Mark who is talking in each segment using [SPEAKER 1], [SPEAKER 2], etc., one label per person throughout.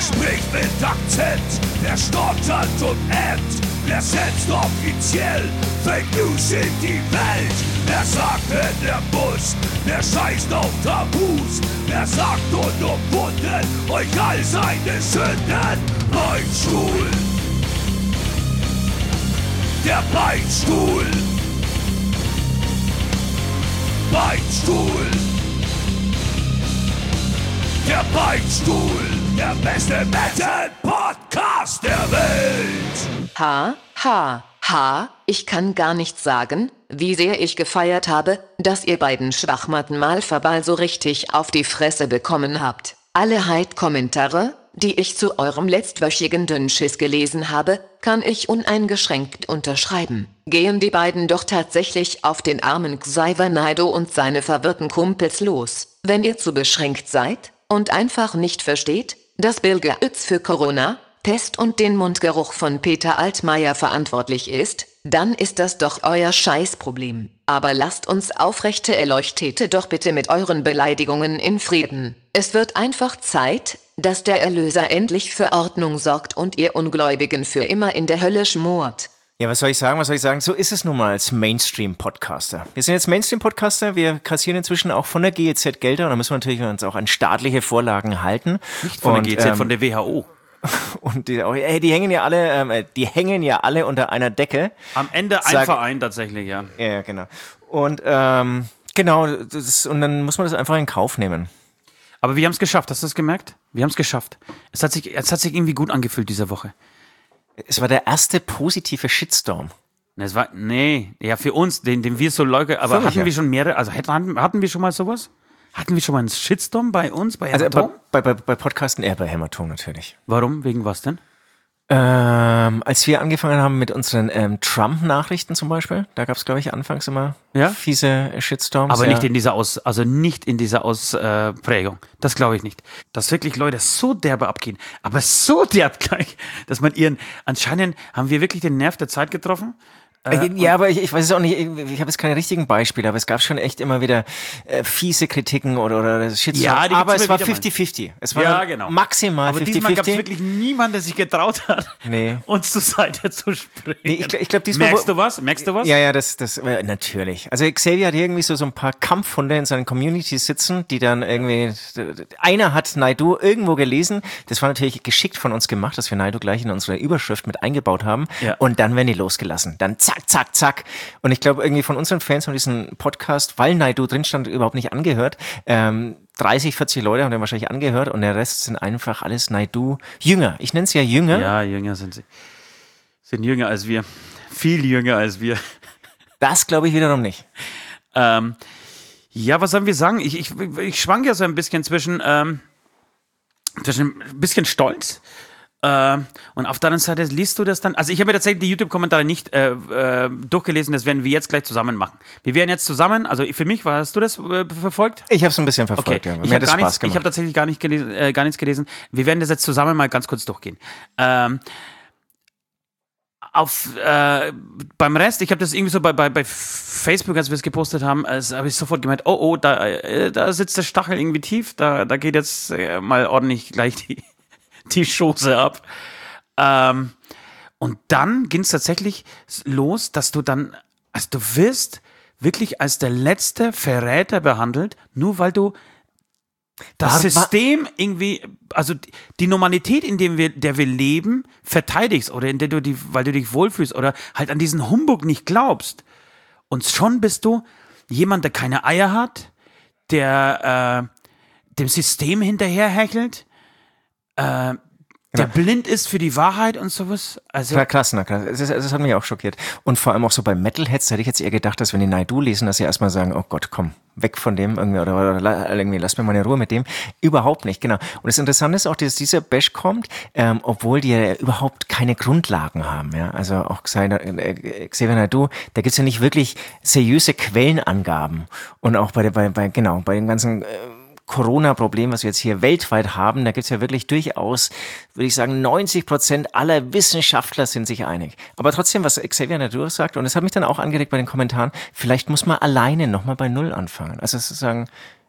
[SPEAKER 1] Wer spricht mit Akzent, wer stottert und ämmt, wer setzt offiziell Fake News in die Welt? Wer sagt, wenn er muss, wer scheißt auf Tabus, wer sagt unumwunden euch all seine Sünden? Beinstuhl, der Beinstuhl, Beinstuhl, der Beinstuhl, der beste Metal-Podcast der Welt.
[SPEAKER 2] Ha, ha, ha, ich kann gar nicht sagen, wie sehr ich gefeiert habe, dass ihr beiden Schwachmatten mal verbal so richtig auf die Fresse bekommen habt. Alle Hate-Kommentare, die ich zu eurem letztwöchigen Dünnschiss gelesen habe, kann ich uneingeschränkt unterschreiben. Gehen die beiden doch tatsächlich auf den armen Xavier Naidoo und seine verwirrten Kumpels los. Wenn ihr zu beschränkt seid und einfach nicht versteht, dass Bill Gates für Corona, Pest und den Mundgeruch von Peter Altmaier verantwortlich ist, dann ist das doch euer Scheißproblem. Aber lasst uns aufrechte Erleuchtete doch bitte mit euren Beleidigungen in Frieden. Es wird einfach Zeit, dass der Erlöser endlich für Ordnung sorgt und ihr Ungläubigen für immer in der Hölle schmort.
[SPEAKER 3] Ja, was soll ich sagen? So ist es nun mal als Mainstream-Podcaster. Wir sind jetzt Mainstream-Podcaster, wir kassieren inzwischen auch von der GEZ Gelder und da müssen wir natürlich uns auch an staatliche Vorlagen halten.
[SPEAKER 4] Nicht von der GEZ, von der WHO.
[SPEAKER 3] Und die hängen ja alle unter einer Decke.
[SPEAKER 4] Am Ende ein Verein tatsächlich, ja.
[SPEAKER 3] Ja, genau. Und genau, und dann muss man das einfach in Kauf nehmen.
[SPEAKER 4] Aber wir haben es geschafft, hast du es gemerkt? Wir haben es geschafft. Es hat sich irgendwie gut angefühlt diese Woche.
[SPEAKER 3] Es war der erste positive Shitstorm.
[SPEAKER 4] Für uns, den wir so leugnen, aber hatten wir schon mehrere, also hatten wir schon mal sowas? Hatten wir schon mal einen Shitstorm bei uns, bei Hämatom?
[SPEAKER 3] Also bei Podcasten eher bei Hämatom natürlich.
[SPEAKER 4] Warum? Wegen was denn?
[SPEAKER 3] Als wir angefangen haben mit unseren Trump-Nachrichten zum Beispiel, da gab es, glaube ich, anfangs immer fiese Shitstorms.
[SPEAKER 4] Aber nicht in dieser Ausprägung. Das glaube ich nicht. Dass wirklich Leute so derbe abgehen, aber so derb gleich, dass anscheinend haben wir wirklich den Nerv der Zeit getroffen.
[SPEAKER 3] Ja, aber ich weiß es auch nicht, ich habe jetzt keine richtigen Beispiele, aber es gab schon echt immer wieder fiese Kritiken oder Shitstorm. Ja, aber es war 50-50. Es war maximal 50-50.
[SPEAKER 4] Aber diesmal gab es wirklich niemanden, der sich getraut hat, uns zur Seite zu springen.
[SPEAKER 3] Nee, ich glaub, diesmal
[SPEAKER 4] Merkst du was?
[SPEAKER 3] Ja, das natürlich. Also Xavier hat irgendwie so ein paar Kampfhunde in seinen Communities sitzen, die dann irgendwie, einer hat Naidoo irgendwo gelesen, das war natürlich geschickt von uns gemacht, dass wir Naidoo gleich in unsere Überschrift mit eingebaut haben und dann werden die losgelassen. Dann zack. Und ich glaube, irgendwie von unseren Fans haben diesen Podcast, weil Naidoo drin stand, überhaupt nicht angehört. 30, 40 Leute haben den wahrscheinlich angehört und der Rest sind einfach alles Naidoo-Jünger. Ich nenne es ja Jünger.
[SPEAKER 4] Ja, Jünger sind sie. Sind jünger als wir. Viel jünger als wir.
[SPEAKER 3] Das glaube ich wiederum nicht.
[SPEAKER 4] Ja, was sollen wir sagen? Ich schwank ja so ein bisschen zwischen ein bisschen Stolz. Und auf der anderen Seite liest du das dann, also ich habe mir tatsächlich die YouTube-Kommentare nicht durchgelesen, das werden wir jetzt gleich zusammen machen. Wir werden jetzt zusammen, also für mich, hast du das verfolgt?
[SPEAKER 3] Ich habe es ein bisschen verfolgt,
[SPEAKER 4] okay.
[SPEAKER 3] Ja. Mir hat das Spaß gemacht.
[SPEAKER 4] Ich habe tatsächlich gar nichts gelesen. Wir werden das jetzt zusammen mal ganz kurz durchgehen. Beim Rest, ich habe das irgendwie so bei Facebook, als wir es gepostet haben, habe ich sofort gemeint, da sitzt der Stachel irgendwie tief, da geht jetzt mal ordentlich gleich die Schoße ab. Und dann ging es tatsächlich los, dass du dann, also du wirst wirklich als der letzte Verräter behandelt, nur weil du das System irgendwie, also die Normalität, in der wir leben, verteidigst oder in der weil du dich wohlfühlst oder halt an diesen Humbug nicht glaubst. Und schon bist du jemand, der keine Eier hat, der dem System hinterherhechelt, der blind ist für die Wahrheit und sowas. Also
[SPEAKER 3] krass. Das hat mich auch schockiert. Und vor allem auch so bei Metalheads hätte ich jetzt eher gedacht, dass wenn die Naidoo lesen, dass sie erstmal sagen, oh Gott, komm, weg von dem irgendwie oder irgendwie, lass mir mal in Ruhe mit dem. Überhaupt nicht, genau. Und das Interessante ist auch, dass dieser Bash kommt, obwohl die ja überhaupt keine Grundlagen haben. Ja? Also auch Xavier Naidoo, da gibt's ja nicht wirklich seriöse Quellenangaben. Und auch bei den ganzen Corona-Problem, was wir jetzt hier weltweit haben, da gibt es ja wirklich durchaus, würde ich sagen, 90% aller Wissenschaftler sind sich einig. Aber trotzdem, was Xavier Naidoo sagt, und das hat mich dann auch angeregt bei den Kommentaren, vielleicht muss man alleine nochmal bei Null anfangen. Also sozusagen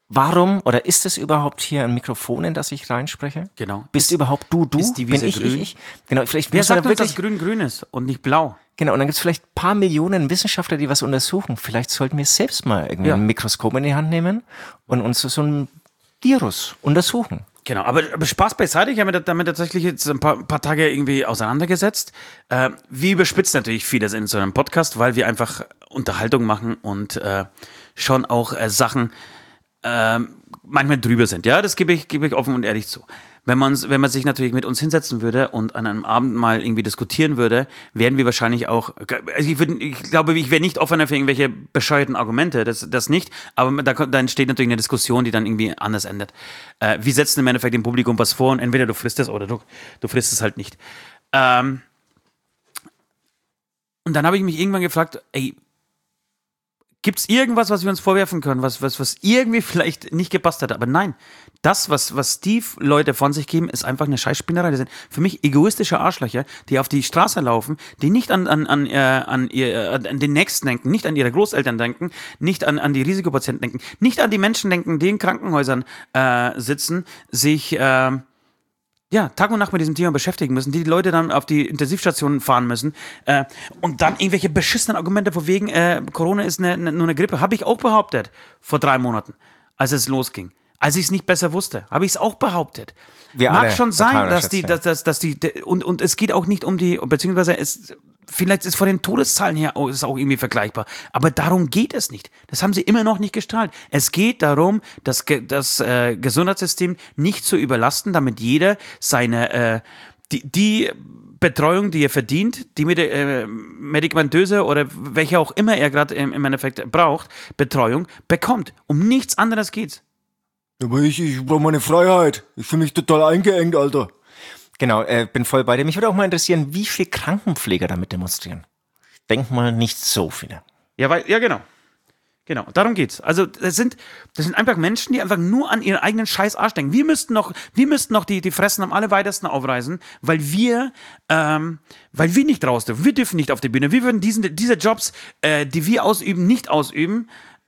[SPEAKER 3] Warum oder ist es überhaupt hier ein Mikrofon, in das ich reinspreche?
[SPEAKER 4] Genau.
[SPEAKER 3] Bist überhaupt du?
[SPEAKER 4] Ist die Wiese
[SPEAKER 3] Bin
[SPEAKER 4] grün?
[SPEAKER 3] ich? Genau, vielleicht
[SPEAKER 4] Wer
[SPEAKER 3] muss man
[SPEAKER 4] sagt
[SPEAKER 3] da
[SPEAKER 4] uns,
[SPEAKER 3] wirklich,
[SPEAKER 4] dass grün ist und nicht blau?
[SPEAKER 3] genau, und dann gibt es vielleicht ein paar Millionen Wissenschaftler, die was untersuchen. Vielleicht sollten wir selbst mal irgendwie ein Mikroskop in die Hand nehmen und uns so ein Virus untersuchen.
[SPEAKER 4] Genau, aber Spaß beiseite, ich habe mich damit tatsächlich jetzt ein paar Tage irgendwie auseinandergesetzt. Wir überspitzen natürlich vieles in so einem Podcast, weil wir einfach Unterhaltung machen und schon auch Sachen manchmal drüber sind. Ja, das gebe ich offen und ehrlich zu. Wenn man sich natürlich mit uns hinsetzen würde und an einem Abend mal irgendwie diskutieren würde, wären wir wahrscheinlich auch, also ich glaube, ich wäre nicht offener für irgendwelche bescheuerten Argumente, das nicht, aber da entsteht natürlich eine Diskussion, die dann irgendwie anders endet. Wir setzen im Endeffekt dem Publikum was vor und entweder du frisst es oder du frisst es halt nicht. Und dann habe ich mich irgendwann gefragt, ey, gibt es irgendwas, was wir uns vorwerfen können, was irgendwie vielleicht nicht gepasst hat? Aber nein, das, was die Leute von sich geben, ist einfach eine Scheißspinnerei. Das sind für mich egoistische Arschlöcher, die auf die Straße laufen, die nicht an den Nächsten denken, nicht an ihre Großeltern denken, nicht an die Risikopatienten denken, nicht an die Menschen denken, die in Krankenhäusern sitzen, sich Tag und Nacht mit diesem Thema beschäftigen müssen, die Leute dann auf die Intensivstationen fahren müssen und dann irgendwelche beschissenen Argumente von wegen Corona ist nur eine Grippe, habe ich auch behauptet vor 3 Monaten, als es losging. Als ich es nicht besser wusste, habe ich es auch behauptet. Mag schon sein, dass die und es geht auch nicht um die, beziehungsweise vielleicht ist von den Todeszahlen her ist es auch irgendwie vergleichbar. Aber darum geht es nicht. Das haben sie immer noch nicht gestrahlt. Es geht darum, das Gesundheitssystem nicht zu überlasten, damit jeder seine die Betreuung, die er verdient, die medikamentöse oder welche auch immer er gerade im Endeffekt braucht, Betreuung bekommt. Um nichts anderes geht's.
[SPEAKER 1] Aber ich brauche meine Freiheit. Ich fühle mich total eingeengt, Alter.
[SPEAKER 3] Genau, bin voll bei dir. Mich würde auch mal interessieren, wie viele Krankenpfleger damit demonstrieren. Ich denke mal, nicht so viele.
[SPEAKER 4] Ja, genau. Genau, darum geht's. Also das sind einfach Menschen, die einfach nur an ihren eigenen scheiß Arsch denken. Wir müssten noch die Fressen am allerweitesten aufreißen, weil wir nicht raus dürfen. Wir dürfen nicht auf die Bühne. Wir würden diese Jobs, die wir ausüben, nicht ausüben.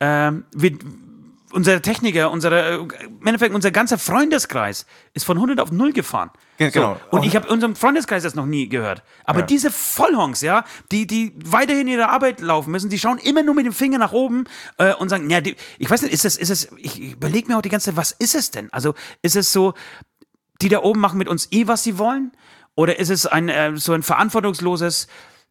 [SPEAKER 4] Unsere Techniker, im Endeffekt unser ganzer Freundeskreis ist von 100 auf 0 gefahren.
[SPEAKER 3] Genau.
[SPEAKER 4] So. Und ich habe unserem Freundeskreis das noch nie gehört. Aber diese Vollhongs, die weiterhin ihre Arbeit laufen müssen, die schauen immer nur mit dem Finger nach oben und sagen, ich weiß nicht, ich überlege mir auch die ganze Zeit, was ist es denn? Also ist es so, die da oben machen mit uns was sie wollen? Oder ist es so ein verantwortungsloses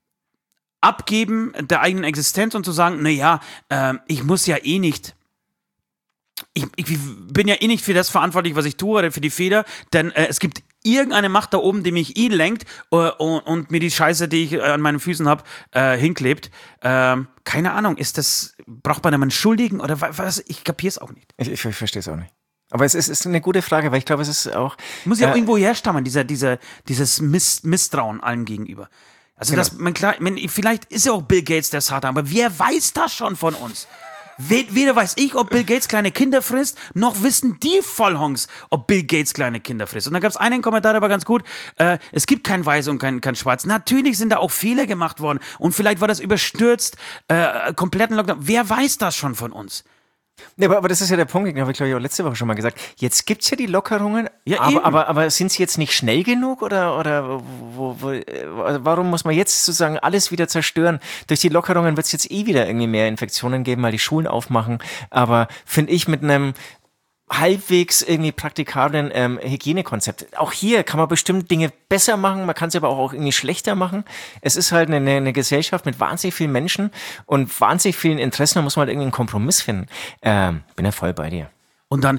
[SPEAKER 4] Abgeben der eigenen Existenz und zu sagen, ich muss ja eh nicht. Ich bin ja eh nicht für das verantwortlich, was ich tue oder für die Fehler, denn es gibt irgendeine Macht da oben, die mich lenkt und mir die Scheiße, die ich an meinen Füßen habe, hinklebt. Keine Ahnung, braucht man einen Schuldigen oder was? Ich kapiere es auch nicht.
[SPEAKER 3] Ich verstehe es auch nicht. Aber es ist eine gute Frage, weil ich glaube, es ist auch...
[SPEAKER 4] Muss ja auch irgendwo herstammen, dieses Misstrauen allem gegenüber. Also genau. Vielleicht ist ja auch Bill Gates der Satan, aber wer weiß das schon von uns? Weder weiß ich, ob Bill Gates kleine Kinder frisst, noch wissen die Vollhongs, ob Bill Gates kleine Kinder frisst. Und da gab es einen Kommentar, der war ganz gut, es gibt kein Weiß und kein Schwarz. Natürlich sind da auch Fehler gemacht worden und vielleicht war das überstürzt, kompletten Lockdown. Wer weiß das schon von uns?
[SPEAKER 3] Ja, aber das ist ja der Punkt, den habe ich, glaube ich, auch letzte Woche schon mal gesagt. Jetzt gibt es ja die Lockerungen, aber sind sie jetzt nicht schnell genug oder warum muss man jetzt sozusagen alles wieder zerstören? Durch die Lockerungen wird es jetzt wieder irgendwie mehr Infektionen geben, weil die Schulen aufmachen. Aber finde ich mit einem halbwegs irgendwie praktikablen Hygienekonzept. Auch hier kann man bestimmt Dinge besser machen, man kann sie aber auch irgendwie schlechter machen. Es ist halt eine Gesellschaft mit wahnsinnig vielen Menschen und wahnsinnig vielen Interessen, da muss man halt irgendwie einen Kompromiss finden. Bin ja voll bei dir.
[SPEAKER 4] Und dann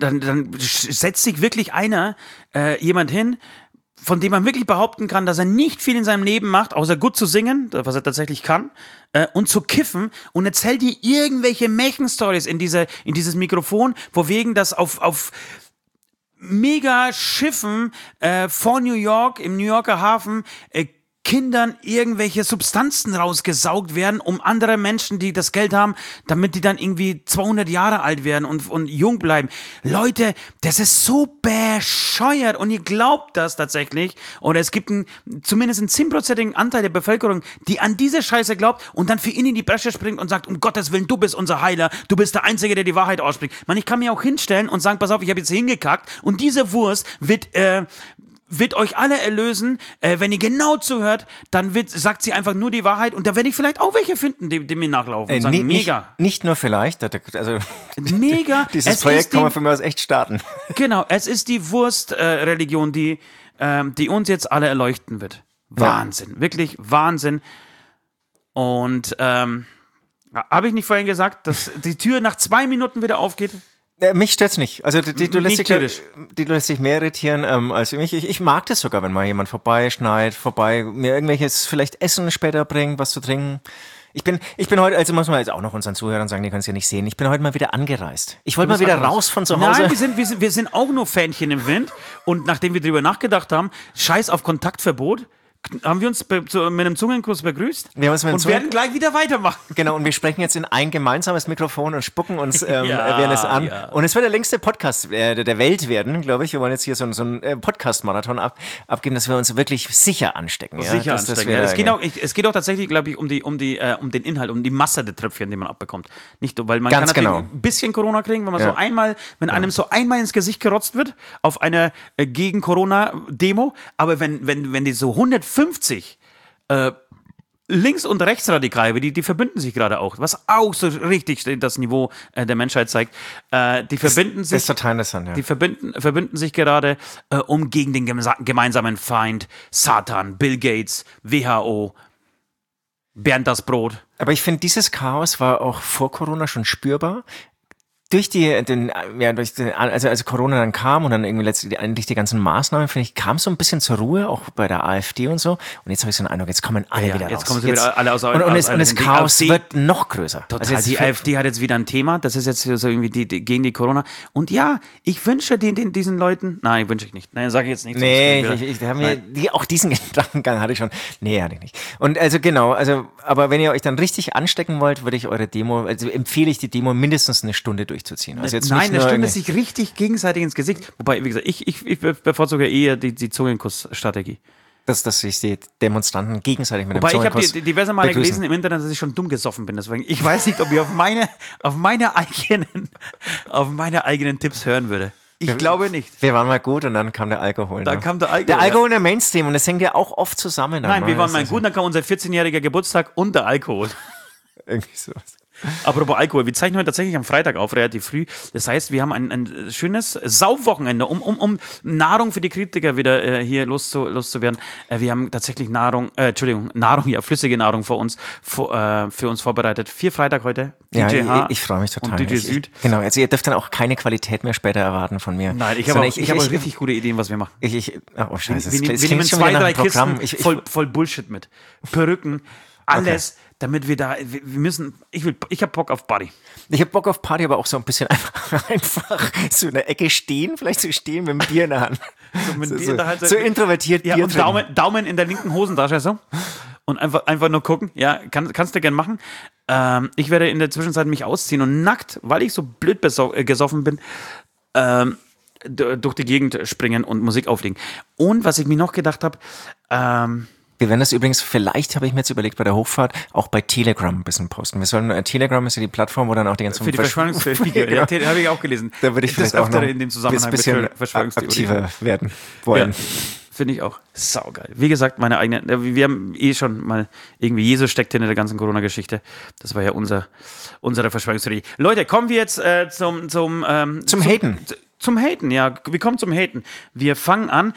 [SPEAKER 4] setzt sich wirklich jemand hin, von dem man wirklich behaupten kann, dass er nicht viel in seinem Leben macht, außer gut zu singen, was er tatsächlich kann, und zu kiffen, und erzählt dir irgendwelche Märchen-Stories in dieses Mikrofon, wo wegen das auf Mega-Schiffen vor New York, im New Yorker Hafen, Kindern irgendwelche Substanzen rausgesaugt werden, um andere Menschen, die das Geld haben, damit die dann irgendwie 200 Jahre alt werden und jung bleiben. Leute, das ist so bescheuert und ihr glaubt das tatsächlich. Oder es gibt zumindest einen 10%igen Anteil der Bevölkerung, die an diese Scheiße glaubt und dann für ihn in die Bresche springt und sagt, um Gottes Willen, du bist unser Heiler, du bist der Einzige, der die Wahrheit ausspricht. Man, ich kann mir auch hinstellen und sagen, pass auf, ich habe jetzt hingekackt und diese Wurst wird euch alle erlösen, wenn ihr genau zuhört, dann sagt sie einfach nur die Wahrheit und da werde ich vielleicht auch welche finden, die mir nachlaufen und sagen, mega.
[SPEAKER 3] Nicht nur vielleicht, also
[SPEAKER 4] mega.
[SPEAKER 3] Dieses Projekt kann man für mich aus echt starten. Genau,
[SPEAKER 4] es ist die Wurstreligion, die uns jetzt alle erleuchten wird. Wahnsinn, wirklich Wahnsinn. Und habe ich nicht vorhin gesagt, dass die Tür nach 2 Minuten wieder aufgeht?
[SPEAKER 3] Mich stört's nicht. Also du lässt dich mehr irritieren als mich. Ich mag das sogar, wenn mal jemand vorbeischneit, mir irgendwelches vielleicht Essen später bringt, was zu trinken. Ich bin heute, also muss man jetzt auch noch unseren Zuhörern sagen, die können es ja nicht sehen, ich bin heute mal wieder angereist. Ich wollte mal wieder raus von zu Hause.
[SPEAKER 4] Nein, wir sind auch nur Fähnchen im Wind und nachdem wir drüber nachgedacht haben, scheiß auf Kontaktverbot, haben wir uns mit einem Zungenkuss begrüßt und werden gleich wieder weitermachen.
[SPEAKER 3] Genau, und wir sprechen jetzt in ein gemeinsames Mikrofon und spucken uns während es an. Ja. Und es wird der längste Podcast der Welt werden, glaube ich. Wir wollen jetzt hier so einen Podcast-Marathon abgeben, dass wir uns wirklich sicher anstecken.
[SPEAKER 4] Sicher anstecken. Es geht auch tatsächlich, glaube ich, um den Inhalt, um die Masse der Tröpfchen, die man abbekommt. Nicht, weil man kann natürlich ein bisschen Corona kriegen, wenn man einem so einmal ins Gesicht gerotzt wird auf einer gegen Corona-Demo, aber wenn die so 150 Links- und Rechtsradikale, die verbünden sich gerade auch, was auch so richtig das Niveau der Menschheit zeigt. Die verbünden sich.
[SPEAKER 3] Das ist total interessant, ja.
[SPEAKER 4] Die verbünden sich gerade, um gegen den gemeinsamen Feind Satan, Bill Gates, WHO, Bernd das Brot.
[SPEAKER 3] Aber ich finde, dieses Chaos war auch vor Corona schon spürbar. Als Corona dann kam und dann irgendwie letztendlich die ganzen Maßnahmen, finde ich, kam so ein bisschen zur Ruhe, auch bei der AfD und so. Und jetzt habe ich so einen Eindruck, jetzt kommen alle wieder raus.
[SPEAKER 4] Jetzt kommen sie wieder alle aus.
[SPEAKER 3] Und das Chaos wird noch größer.
[SPEAKER 4] Total. Also die AfD hat jetzt wieder ein Thema. Das ist jetzt so irgendwie gegen die Corona. Und ja, ich wünsche diesen Leuten, nein, wünsche ich nicht. Nein, sage ich jetzt nicht.
[SPEAKER 3] Nee, auch diesen Gedankengang hatte ich schon. Nee, hatte ich nicht. Und also genau, aber wenn ihr euch dann richtig anstecken wollt, würde ich empfehle ich die Demo mindestens eine Stunde durchzuziehen. Also jetzt
[SPEAKER 4] eine Stunde sich richtig gegenseitig ins Gesicht. Wobei, wie gesagt, ich bevorzuge eher die Zungenkuss-Strategie.
[SPEAKER 3] Dass sich die Demonstranten gegenseitig mit dem
[SPEAKER 4] Zungenkuss
[SPEAKER 3] begrüßen.
[SPEAKER 4] Ich habe diverse Male gelesen im Internet, dass ich schon dumm gesoffen bin. Deswegen, ich weiß nicht, ob ich auf meine eigenen Tipps hören würde. Ich glaube nicht.
[SPEAKER 3] Wir waren mal gut und dann kam der Alkohol.
[SPEAKER 4] Der
[SPEAKER 3] Alkohol in der Mainstream und das hängt ja auch oft zusammen.
[SPEAKER 4] Nein, wir waren mal gut, dann kam unser 14-jähriger Geburtstag und der Alkohol.
[SPEAKER 3] Irgendwie sowas.
[SPEAKER 4] Apropos Alkohol, wir zeichnen heute tatsächlich am Freitag auf, relativ früh. Das heißt, wir haben ein schönes Saufwochenende, um Nahrung für die Kritiker wieder hier loszuwerden. Wir haben tatsächlich flüssige Nahrung für uns vorbereitet. 4 Freitag heute.
[SPEAKER 3] Ja, ich freue mich total.
[SPEAKER 4] Und DJ Süd.
[SPEAKER 3] Genau, also ihr dürft dann auch keine Qualität mehr später erwarten von mir.
[SPEAKER 4] Nein, ich habe richtig gute Ideen, was wir machen.
[SPEAKER 3] Oh scheiße.
[SPEAKER 4] Wir nehmen 2, 3 Kisten voll Bullshit mit. Perücken, alles. Okay. Damit wir ich habe Bock auf Party.
[SPEAKER 3] Ich habe Bock auf Party, aber auch so ein bisschen einfach so in der Ecke stehen, vielleicht so stehen mit dem Bier in der Hand. So introvertiert
[SPEAKER 4] Bier und Daumen in der linken Hosentasche so. Und einfach nur gucken. Ja, kannst du gern machen. Ich werde in der Zwischenzeit mich ausziehen und nackt, weil ich so blöd gesoffen bin, durch die Gegend springen und Musik auflegen. Und was ich mir noch gedacht habe,
[SPEAKER 3] wir werden das übrigens, vielleicht habe ich mir jetzt überlegt, bei der Hochfahrt auch bei Telegram ein bisschen posten. Telegram ist ja die Plattform, wo dann auch die ganzen
[SPEAKER 4] für die Verschwörungstheorien,
[SPEAKER 3] genau.
[SPEAKER 4] Ja, habe ich auch gelesen.
[SPEAKER 3] Da würde ich vielleicht auch noch
[SPEAKER 4] in dem Zusammenhang
[SPEAKER 3] ein bisschen aktiver werden wollen.
[SPEAKER 4] Ja, finde ich auch saugeil. Wie gesagt, wir haben schon mal irgendwie, Jesus steckt hinter der ganzen Corona-Geschichte. Das war ja unsere Verschwörungstheorie. Leute, kommen wir jetzt zum
[SPEAKER 3] Haten.
[SPEAKER 4] Zum Haten, ja. Wir kommen zum Haten. Wir fangen an.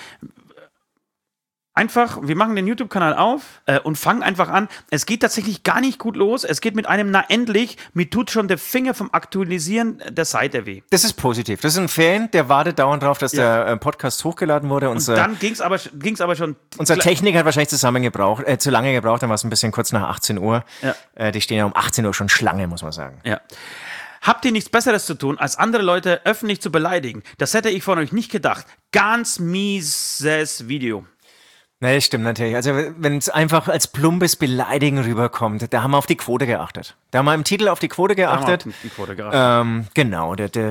[SPEAKER 4] Wir machen den YouTube-Kanal auf und fangen einfach an. Es geht tatsächlich gar nicht gut los. Es geht mit einem, endlich, mir tut schon der Finger vom Aktualisieren der Seite weh.
[SPEAKER 3] Das ist positiv. Das ist ein Fan, der wartet dauernd drauf, dass der Podcast hochgeladen wurde.
[SPEAKER 4] Und dann ging's aber schon.
[SPEAKER 3] Unser Techniker hat wahrscheinlich zu lange gebraucht, dann war es ein bisschen kurz nach 18 Uhr. Ja. Die stehen ja um 18 Uhr schon Schlange, muss man sagen.
[SPEAKER 4] Ja. Habt ihr nichts Besseres zu tun, als andere Leute öffentlich zu beleidigen? Das hätte ich von euch nicht gedacht. Ganz mieses Video.
[SPEAKER 3] Nee, stimmt natürlich. Also wenn es einfach als plumpes Beleidigen rüberkommt, da haben wir auf die Quote geachtet. Da haben wir im Titel auf die Quote geachtet. Genau,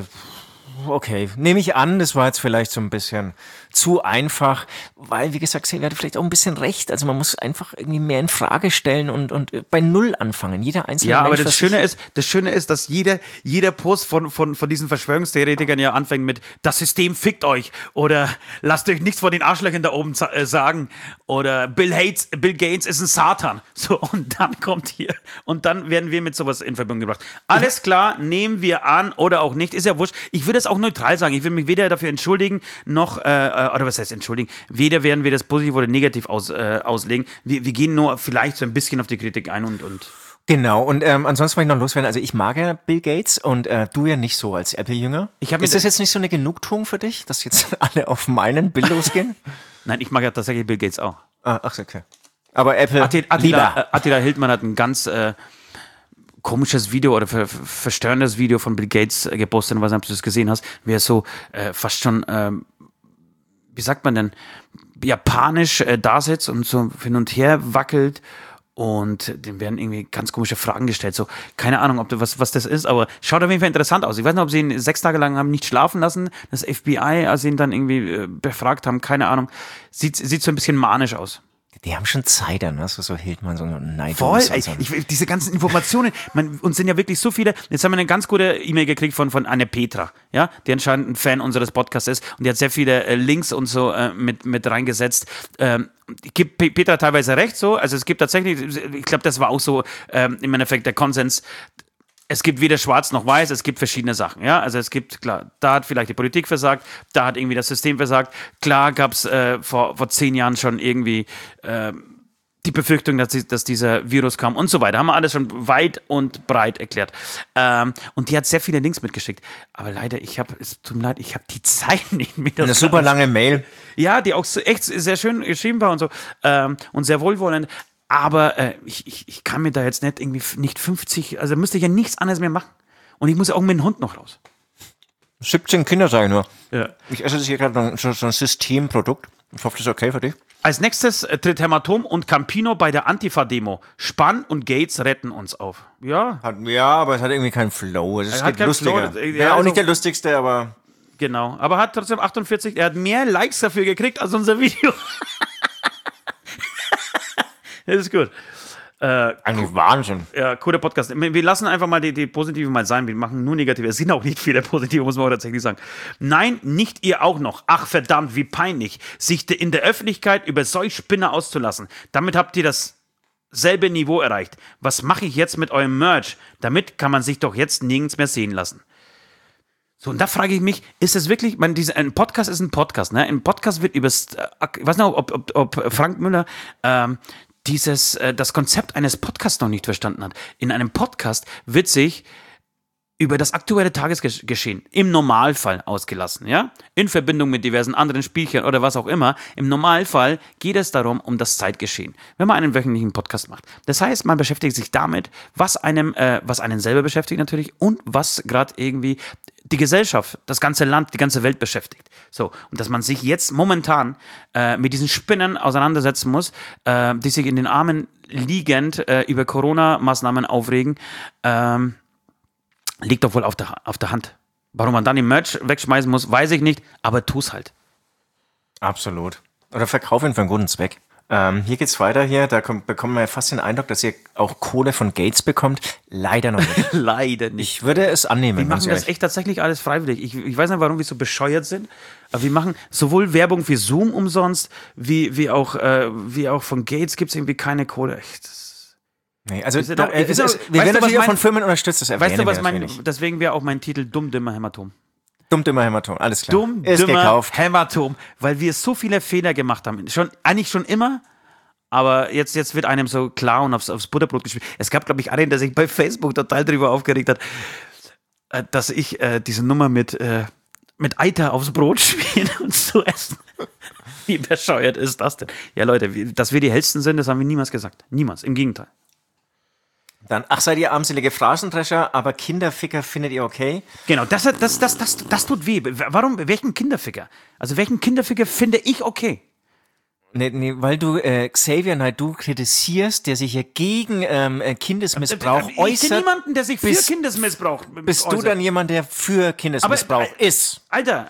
[SPEAKER 3] okay, nehme ich an, das war jetzt vielleicht so ein bisschen zu einfach, weil, wie gesagt, Xavier hatte vielleicht auch ein bisschen recht. Also man muss einfach irgendwie mehr in Frage stellen und bei Null anfangen. Jeder einzelne
[SPEAKER 4] Ja,
[SPEAKER 3] Mensch,
[SPEAKER 4] aber das Schöne ist, dass jeder Post von diesen Verschwörungstheoretikern ja anfängt mit das System fickt euch oder lasst euch nichts von den Arschlöchern da oben sagen oder Bill Gates ist ein Satan. So, und dann kommt hier und dann werden wir mit sowas in Verbindung gebracht. Alles klar, nehmen wir an oder auch nicht, ist ja wurscht. Ich würde es auch neutral sagen. Ich will mich weder dafür entschuldigen noch oder was heißt entschuldigen, weder werden wir das positiv oder negativ auslegen. Wir gehen nur vielleicht so ein bisschen auf die Kritik ein und
[SPEAKER 3] Genau, und ansonsten wollte ich noch loswerden, also ich mag ja Bill Gates und du ja nicht so als Apple-Jünger. Ist das jetzt nicht so eine Genugtuung für dich, dass jetzt alle auf meinen Bill losgehen?
[SPEAKER 4] Nein, ich mag ja tatsächlich Bill Gates auch.
[SPEAKER 3] Ach, okay. Aber Apple
[SPEAKER 4] Attila Hildmann hat ein ganz komisches Video oder verstörendes Video von Bill Gates gepostet, was ob du das gesehen hast, wie er so fast schon wie sagt man denn, japanisch da sitzt und so hin und her wackelt und dem werden irgendwie ganz komische Fragen gestellt. So, keine Ahnung, was das ist, aber schaut auf jeden Fall interessant aus. Ich weiß nicht, ob sie ihn 6 Tage lang haben nicht schlafen lassen, das FBI, als sie ihn dann irgendwie befragt haben, keine Ahnung. Sieht so ein bisschen manisch aus.
[SPEAKER 3] Die haben schon Zeit an, ne? So Hildmann, so Neid.
[SPEAKER 4] Voll, diese ganzen Informationen, uns sind ja wirklich so viele. Jetzt haben wir eine ganz gute E-Mail gekriegt von Anne Petra, ja, die anscheinend ein Fan unseres Podcasts ist und die hat sehr viele Links und so mit reingesetzt. Gibt Petra teilweise recht so, also es gibt tatsächlich, ich glaube, das war auch so im Endeffekt der Konsens. Es gibt weder schwarz noch weiß, es gibt verschiedene Sachen, ja, also es gibt, klar, da hat vielleicht die Politik versagt, da hat irgendwie das System versagt, klar gab es vor 10 Jahren schon irgendwie die Befürchtung, dass dieser Virus kam und so weiter, haben wir alles schon weit und breit erklärt und die hat sehr viele Links mitgeschickt, aber leider, es tut mir leid, ich habe die Zeit nicht mehr.
[SPEAKER 3] Eine super lange Mail.
[SPEAKER 4] Ja, die auch echt sehr schön geschrieben war und so und sehr wohlwollend. Aber ich kann mir da jetzt nicht 50, also müsste ich ja nichts anderes mehr machen. Und ich muss ja auch mit dem Hund noch raus.
[SPEAKER 3] 17 Kinder, sage ich nur.
[SPEAKER 4] Ja.
[SPEAKER 3] Ich esse jetzt hier gerade so ein Systemprodukt. Ich hoffe, das ist okay für dich.
[SPEAKER 4] Als nächstes tritt Hämatom und Campino bei der Antifa-Demo. Spann und Gates retten uns auf. Ja.
[SPEAKER 3] Aber es hat irgendwie keinen Flow. Es ist lustiger. Wäre auch nicht der lustigste, aber...
[SPEAKER 4] Genau. Aber hat trotzdem 48, er hat mehr Likes dafür gekriegt als unser Video. Das ist gut.
[SPEAKER 3] Eigentlich Wahnsinn.
[SPEAKER 4] Ja, cooler Podcast. Wir lassen einfach mal die Positiven mal sein. Wir machen nur Negative. Es sind auch nicht viele Positive, muss man auch tatsächlich sagen. Nein, nicht ihr auch noch. Ach verdammt, wie peinlich, sich in der Öffentlichkeit über solch Spinner auszulassen. Damit habt ihr dasselbe Niveau erreicht. Was mache ich jetzt mit eurem Merch? Damit kann man sich doch jetzt nirgends mehr sehen lassen. So, und da frage ich mich, ist es wirklich, ein Podcast ist ein Podcast, ne? Ein Podcast wird ich weiß nicht, ob Frank Müller das Konzept eines Podcasts noch nicht verstanden hat. In einem Podcast wird sich über das aktuelle Tagesgeschehen im Normalfall ausgelassen, ja? In Verbindung mit diversen anderen Spielchen oder was auch immer. Im Normalfall geht es darum, um das Zeitgeschehen, wenn man einen wöchentlichen Podcast macht. Das heißt, man beschäftigt sich damit, was einen selber beschäftigt natürlich und was gerade irgendwie die Gesellschaft, das ganze Land, die ganze Welt beschäftigt. So, und dass man sich jetzt momentan mit diesen Spinnen auseinandersetzen muss, die sich in den Armen liegend über Corona-Maßnahmen aufregen, liegt doch wohl auf der Hand. Warum man dann den Merch wegschmeißen muss, weiß ich nicht, aber tu's halt.
[SPEAKER 3] Absolut. Oder verkauf ihn für einen guten Zweck. Hier geht's weiter da bekommen wir ja fast den Eindruck, dass ihr auch Kohle von Gates bekommt. Leider noch nicht.
[SPEAKER 4] Leider nicht.
[SPEAKER 3] Ich würde es annehmen.
[SPEAKER 4] Wir machen das echt tatsächlich alles freiwillig. Ich weiß nicht, warum wir so bescheuert sind, aber wir machen sowohl Werbung für Zoom umsonst, wie auch von Gates gibt's irgendwie keine Kohle. Echt.
[SPEAKER 3] Nee, also wir werden natürlich auch von Firmen unterstützt, das erwähnen
[SPEAKER 4] weißt du, deswegen wäre auch mein Titel Dumm, Dümmer, Hämatom.
[SPEAKER 3] Dumm, Dümmer, Hämatom, alles klar.
[SPEAKER 4] Dumm, Dümmer, Hämatom, weil wir so viele Fehler gemacht haben. Eigentlich schon immer, aber jetzt wird einem so klar und aufs Butterbrot gespielt. Es gab, glaube ich, einen, der sich bei Facebook total drüber aufgeregt hat, dass ich diese Nummer mit Eiter aufs Brot spiele und zu essen. Wie bescheuert ist das denn? Ja, Leute, dass wir die Hellsten sind, das haben wir niemals gesagt. Niemals, im Gegenteil.
[SPEAKER 3] Dann, seid ihr armselige Phrasendrescher, aber Kinderficker findet ihr okay?
[SPEAKER 4] Genau, das tut weh. Warum? Welchen Kinderficker? Also welchen Kinderficker finde ich okay?
[SPEAKER 3] Nee, weil du Xavier Naidoo kritisierst, der sich ja gegen Kindesmissbrauch äußert.
[SPEAKER 4] Ich kenne niemanden, der sich für Kindesmissbrauch
[SPEAKER 3] Bist
[SPEAKER 4] äußert.
[SPEAKER 3] du dann jemand, der für Kindesmissbrauch ist?
[SPEAKER 4] Alter,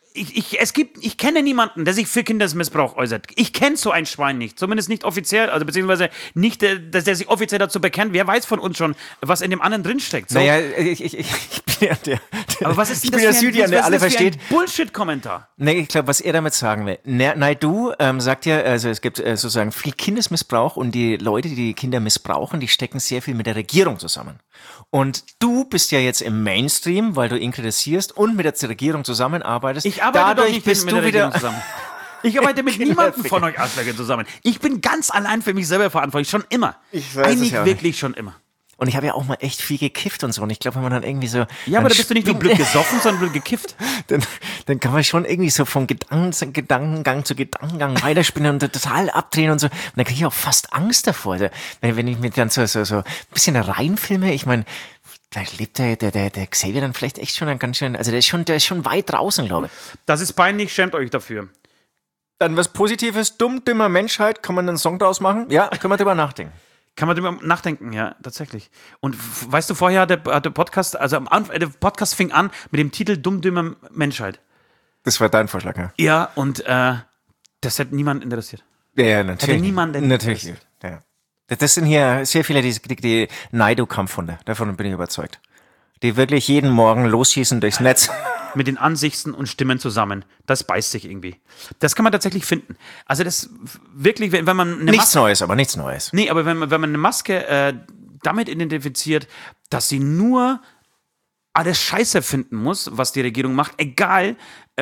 [SPEAKER 4] ich kenne niemanden, der sich für Kindesmissbrauch äußert. Ich kenne so ein Schwein nicht. Zumindest nicht offiziell, also beziehungsweise nicht, dass der sich offiziell dazu bekennt. Wer weiß von uns schon, was in dem anderen drinsteckt. So.
[SPEAKER 3] Naja, ich bin ja der
[SPEAKER 4] Aber was ist denn
[SPEAKER 3] ich bin der Südian, der alle versteht.
[SPEAKER 4] Bullshit-Kommentar.
[SPEAKER 3] Nee, ich glaube, was er damit sagen will. Naidoo sagt ja, also es gibt sozusagen viel Kindesmissbrauch und die Leute, die Kinder missbrauchen, die stecken sehr viel mit der Regierung zusammen. Und du bist ja jetzt im Mainstream, weil du ihn kritisierst und mit der Regierung zusammenarbeitest.
[SPEAKER 4] Ich arbeite
[SPEAKER 3] Dadurch
[SPEAKER 4] doch nicht
[SPEAKER 3] bist
[SPEAKER 4] mit
[SPEAKER 3] du
[SPEAKER 4] der Regierung
[SPEAKER 3] wieder
[SPEAKER 4] zusammen. Ich arbeite mit niemandem von euch Arschlöcher zusammen. Ich bin ganz allein für mich selber verantwortlich, schon immer.
[SPEAKER 3] Ich weiß
[SPEAKER 4] Eigentlich
[SPEAKER 3] es ja
[SPEAKER 4] wirklich schon immer.
[SPEAKER 3] Und ich habe ja auch mal echt viel gekifft und so. Und ich glaube, wenn man dann irgendwie so...
[SPEAKER 4] Ja, aber da bist du nicht nur blöd gesoffen, sondern blöd gekifft.
[SPEAKER 3] Dann kann man schon irgendwie so von Gedankengang zu Gedankengang weiterspinnen und total abdrehen und so. Und dann kriege ich auch fast Angst davor. Also, wenn ich mir dann so ein bisschen reinfilme, ich meine, da lebt der Xavier dann vielleicht echt schon ganz schön... Also der ist schon weit draußen, glaube ich.
[SPEAKER 4] Das ist peinlich, schämt euch dafür.
[SPEAKER 3] Dann was Positives, dümmer Menschheit, kann man einen Song draus machen? Ja, können wir drüber nachdenken.
[SPEAKER 4] Kann man drüber nachdenken, ja, tatsächlich. Und weißt du, vorher hat der Podcast, also der Podcast fing an mit dem Titel Dümmer Menschheit.
[SPEAKER 3] Das war dein Vorschlag, ja?
[SPEAKER 4] Ja, und das hat niemand interessiert.
[SPEAKER 3] Ja, natürlich.
[SPEAKER 4] Hätte niemanden
[SPEAKER 3] natürlich. Ja. Das sind hier sehr viele, die Naidoo-Kampfhunde. Davon bin ich überzeugt. Die wirklich jeden Morgen losschießen durchs Netz.
[SPEAKER 4] Mit den Ansichten und Stimmen zusammen. Das beißt sich irgendwie. Das kann man tatsächlich finden. Also das wirklich, wenn man eine
[SPEAKER 3] nichts Neues.
[SPEAKER 4] Nee, aber wenn man eine Maske damit identifiziert, dass sie nur alles Scheiße finden muss, was die Regierung macht, egal,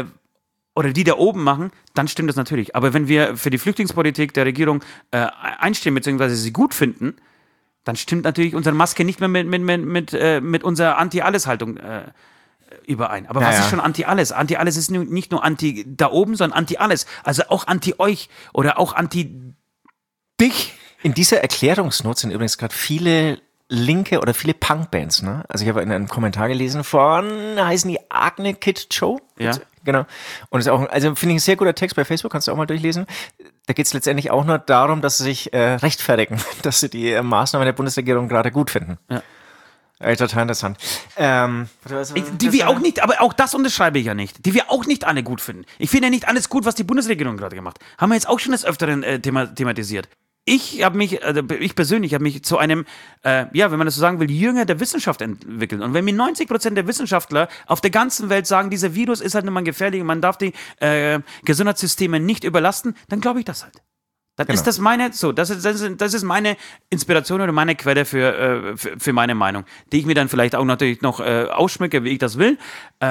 [SPEAKER 4] oder die da oben machen, dann stimmt das natürlich. Aber wenn wir für die Flüchtlingspolitik der Regierung einstehen, beziehungsweise sie gut finden, dann stimmt natürlich unsere Maske nicht mehr mit unserer Anti-Alles-Haltung überein. Aber was ist schon Anti-Alles? Anti-Alles ist nicht nur Anti da oben, sondern Anti-Alles. Also auch Anti-euch oder auch Anti-dich.
[SPEAKER 3] In dieser Erklärungsnot sind übrigens gerade viele linke oder viele Punk-Bands, ne? Also ich habe in einem Kommentar gelesen heißen die Agne Kid Show?
[SPEAKER 4] Ja.
[SPEAKER 3] Genau. Und das ist auch, also finde ich ein sehr guter Text bei Facebook, kannst du auch mal durchlesen. Da geht es letztendlich auch nur darum, dass sie sich rechtfertigen, dass sie die Maßnahmen der Bundesregierung gerade gut finden. Ja. Total interessant.
[SPEAKER 4] Die wir auch nicht, aber auch das unterschreibe ich ja nicht, die wir auch nicht alle gut finden. Ich finde ja nicht alles gut, was die Bundesregierung gerade gemacht hat. Haben wir jetzt auch schon des Öfteren thematisiert. Ich persönlich habe mich zu einem, wenn man das so sagen will, Jünger der Wissenschaft entwickelt. Und wenn mir 90% der Wissenschaftler auf der ganzen Welt sagen, dieser Virus ist halt nun mal gefährlich und man darf die Gesundheitssysteme nicht überlasten, dann glaube ich das halt. Dann ist das das ist meine Inspiration oder meine Quelle für meine Meinung, die ich mir dann vielleicht auch natürlich noch ausschmücke, wie ich das will.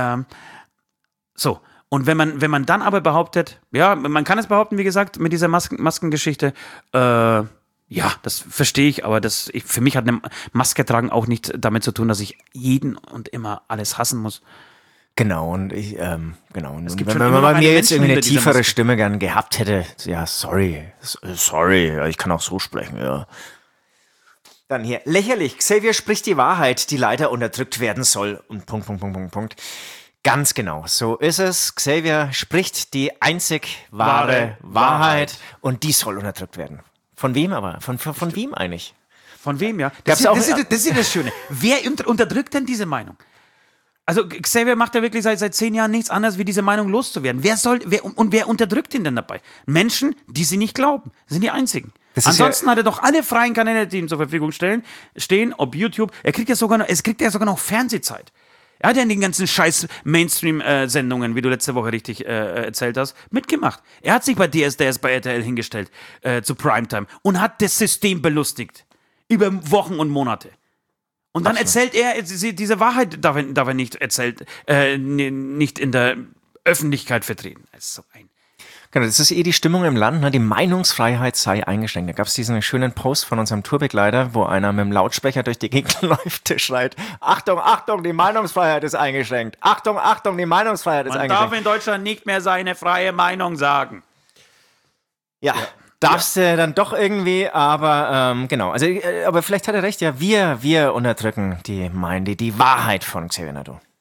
[SPEAKER 4] Und wenn man dann aber behauptet, ja, man kann es behaupten, wie gesagt, mit dieser Maskengeschichte, das verstehe ich, aber für mich hat eine Maske tragen auch nicht damit zu tun, dass ich jeden und immer alles hassen muss.
[SPEAKER 3] Genau, und wenn man bei mir jetzt irgendwie eine tiefere Stimme gern gehabt hätte, ja, sorry, ich kann auch so sprechen, ja. Dann hier, lächerlich, Xavier spricht die Wahrheit, die leider unterdrückt werden soll. Und Punkt. Ganz genau, so ist es. Xavier spricht die einzig wahre Wahrheit und die soll unterdrückt werden. Von wem aber? Von wem eigentlich?
[SPEAKER 4] Von wem, ja? Das ist ja das Schöne. Wer unterdrückt denn diese Meinung? Also Xavier macht ja wirklich seit 10 Jahren nichts anderes, wie diese Meinung loszuwerden. Wer unterdrückt ihn denn dabei? Menschen, die sie nicht glauben. Das sind die einzigen. Ansonsten hat er doch alle freien Kanäle, die ihm zur Verfügung stehen, ob YouTube. Es kriegt ja sogar noch Fernsehzeit. Er hat ja in den ganzen scheiß Mainstream-Sendungen, wie du letzte Woche richtig erzählt hast, mitgemacht. Er hat sich bei DSDS, bei RTL hingestellt, zu Primetime und hat das System belustigt. Über Wochen und Monate. Und dann erzählt er, diese Wahrheit darf er nicht nicht in der Öffentlichkeit vertreten. Das ist so ein...
[SPEAKER 3] Genau, das ist die Stimmung im Land, ne? Die Meinungsfreiheit sei eingeschränkt. Da gab es diesen schönen Post von unserem Tourbegleiter, wo einer mit dem Lautsprecher durch die Gegend läuft, der schreit, Achtung, die Meinungsfreiheit ist eingeschränkt. Achtung, die Meinungsfreiheit ist eingeschränkt.
[SPEAKER 4] Man darf in Deutschland nicht mehr seine freie Meinung sagen.
[SPEAKER 3] Ja. Darfst du dann doch irgendwie, aber genau. Also, aber vielleicht hat er recht, ja, wir unterdrücken die Wahrheit von Xavier Naidoo.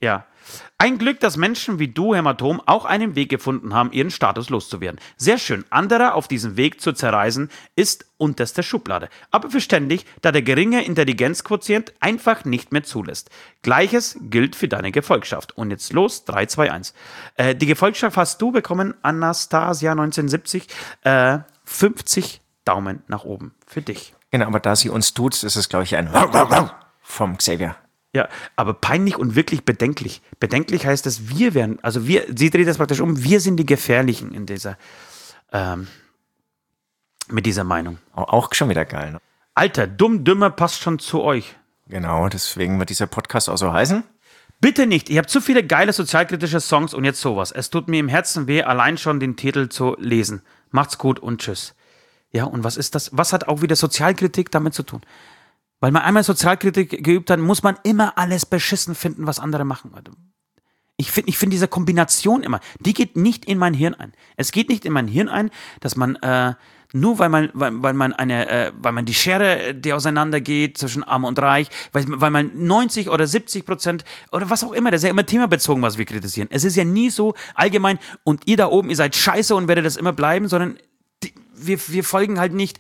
[SPEAKER 4] Ja. Ein Glück, dass Menschen wie du, Hämatom, auch einen Weg gefunden haben, ihren Status loszuwerden. Sehr schön. Anderer auf diesem Weg zu zerreißen, ist unterste Schublade. Aber verständlich, da der geringe Intelligenzquotient einfach nicht mehr zulässt. Gleiches gilt für deine Gefolgschaft. Und jetzt los, 3, 2, 1. Die Gefolgschaft hast du bekommen, Anastasia 1970. 50 Daumen nach oben für dich.
[SPEAKER 3] Genau, aber da sie uns tut, ist es, glaube ich, ein vom Xavier.
[SPEAKER 4] Ja, aber peinlich und wirklich bedenklich. Bedenklich heißt, dass wir werden, also sie dreht das praktisch um, wir sind die Gefährlichen in dieser, mit dieser Meinung.
[SPEAKER 3] Auch schon wieder geil, ne?
[SPEAKER 4] Alter, Dümmer passt schon zu euch.
[SPEAKER 3] Genau, deswegen wird dieser Podcast auch so heißen.
[SPEAKER 4] Bitte nicht, ihr habt zu viele geile sozialkritische Songs und jetzt sowas. Es tut mir im Herzen weh, allein schon den Titel zu lesen. Macht's gut und tschüss. Ja, und was ist das? Was hat auch wieder Sozialkritik damit zu tun? Weil man einmal Sozialkritik geübt hat, muss man immer alles beschissen finden, was andere machen. Ich finde diese Kombination immer, die geht nicht in mein Hirn ein. Es geht nicht in mein Hirn ein, dass man nur weil man die Schere, die auseinandergeht zwischen Arm und Reich, weil man 90 oder 70% oder was auch immer, das ist ja immer themabezogen, was wir kritisieren. Es ist ja nie so allgemein und ihr da oben, ihr seid scheiße und werdet das immer bleiben, sondern wir folgen halt nicht,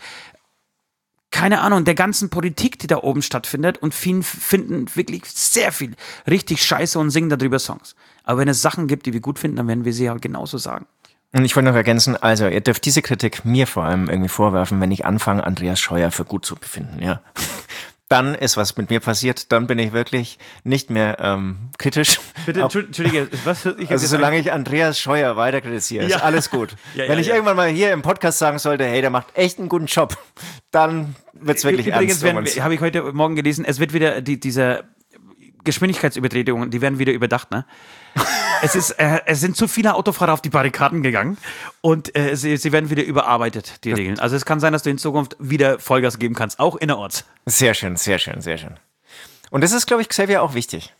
[SPEAKER 4] keine Ahnung, der ganzen Politik, die da oben stattfindet und finden wirklich sehr viel richtig scheiße und singen darüber Songs. Aber wenn es Sachen gibt, die wir gut finden, dann werden wir sie ja genauso sagen.
[SPEAKER 3] Und ich wollte noch ergänzen, also ihr dürft diese Kritik mir vor allem irgendwie vorwerfen, wenn ich anfange, Andreas Scheuer für gut zu befinden, ja. Dann ist was mit mir passiert, dann bin ich wirklich nicht mehr kritisch.
[SPEAKER 4] Bitte, Entschuldige, was?
[SPEAKER 3] Also solange ich Andreas Scheuer weiter kritisiere, ist alles gut. Wenn ich irgendwann mal hier im Podcast sagen sollte, hey, der macht echt einen guten Job, dann wird's wirklich ernst.
[SPEAKER 4] Übrigens habe ich heute Morgen gelesen, es wird wieder diese Geschwindigkeitsübertretungen, die werden wieder überdacht, ne? Es sind zu viele Autofahrer auf die Barrikaden gegangen und sie werden wieder überarbeitet, die Regeln. Also es kann sein, dass du in Zukunft wieder Vollgas geben kannst, auch innerorts.
[SPEAKER 3] Sehr schön, sehr schön, sehr schön. Und das ist, glaube ich, Xavier auch wichtig.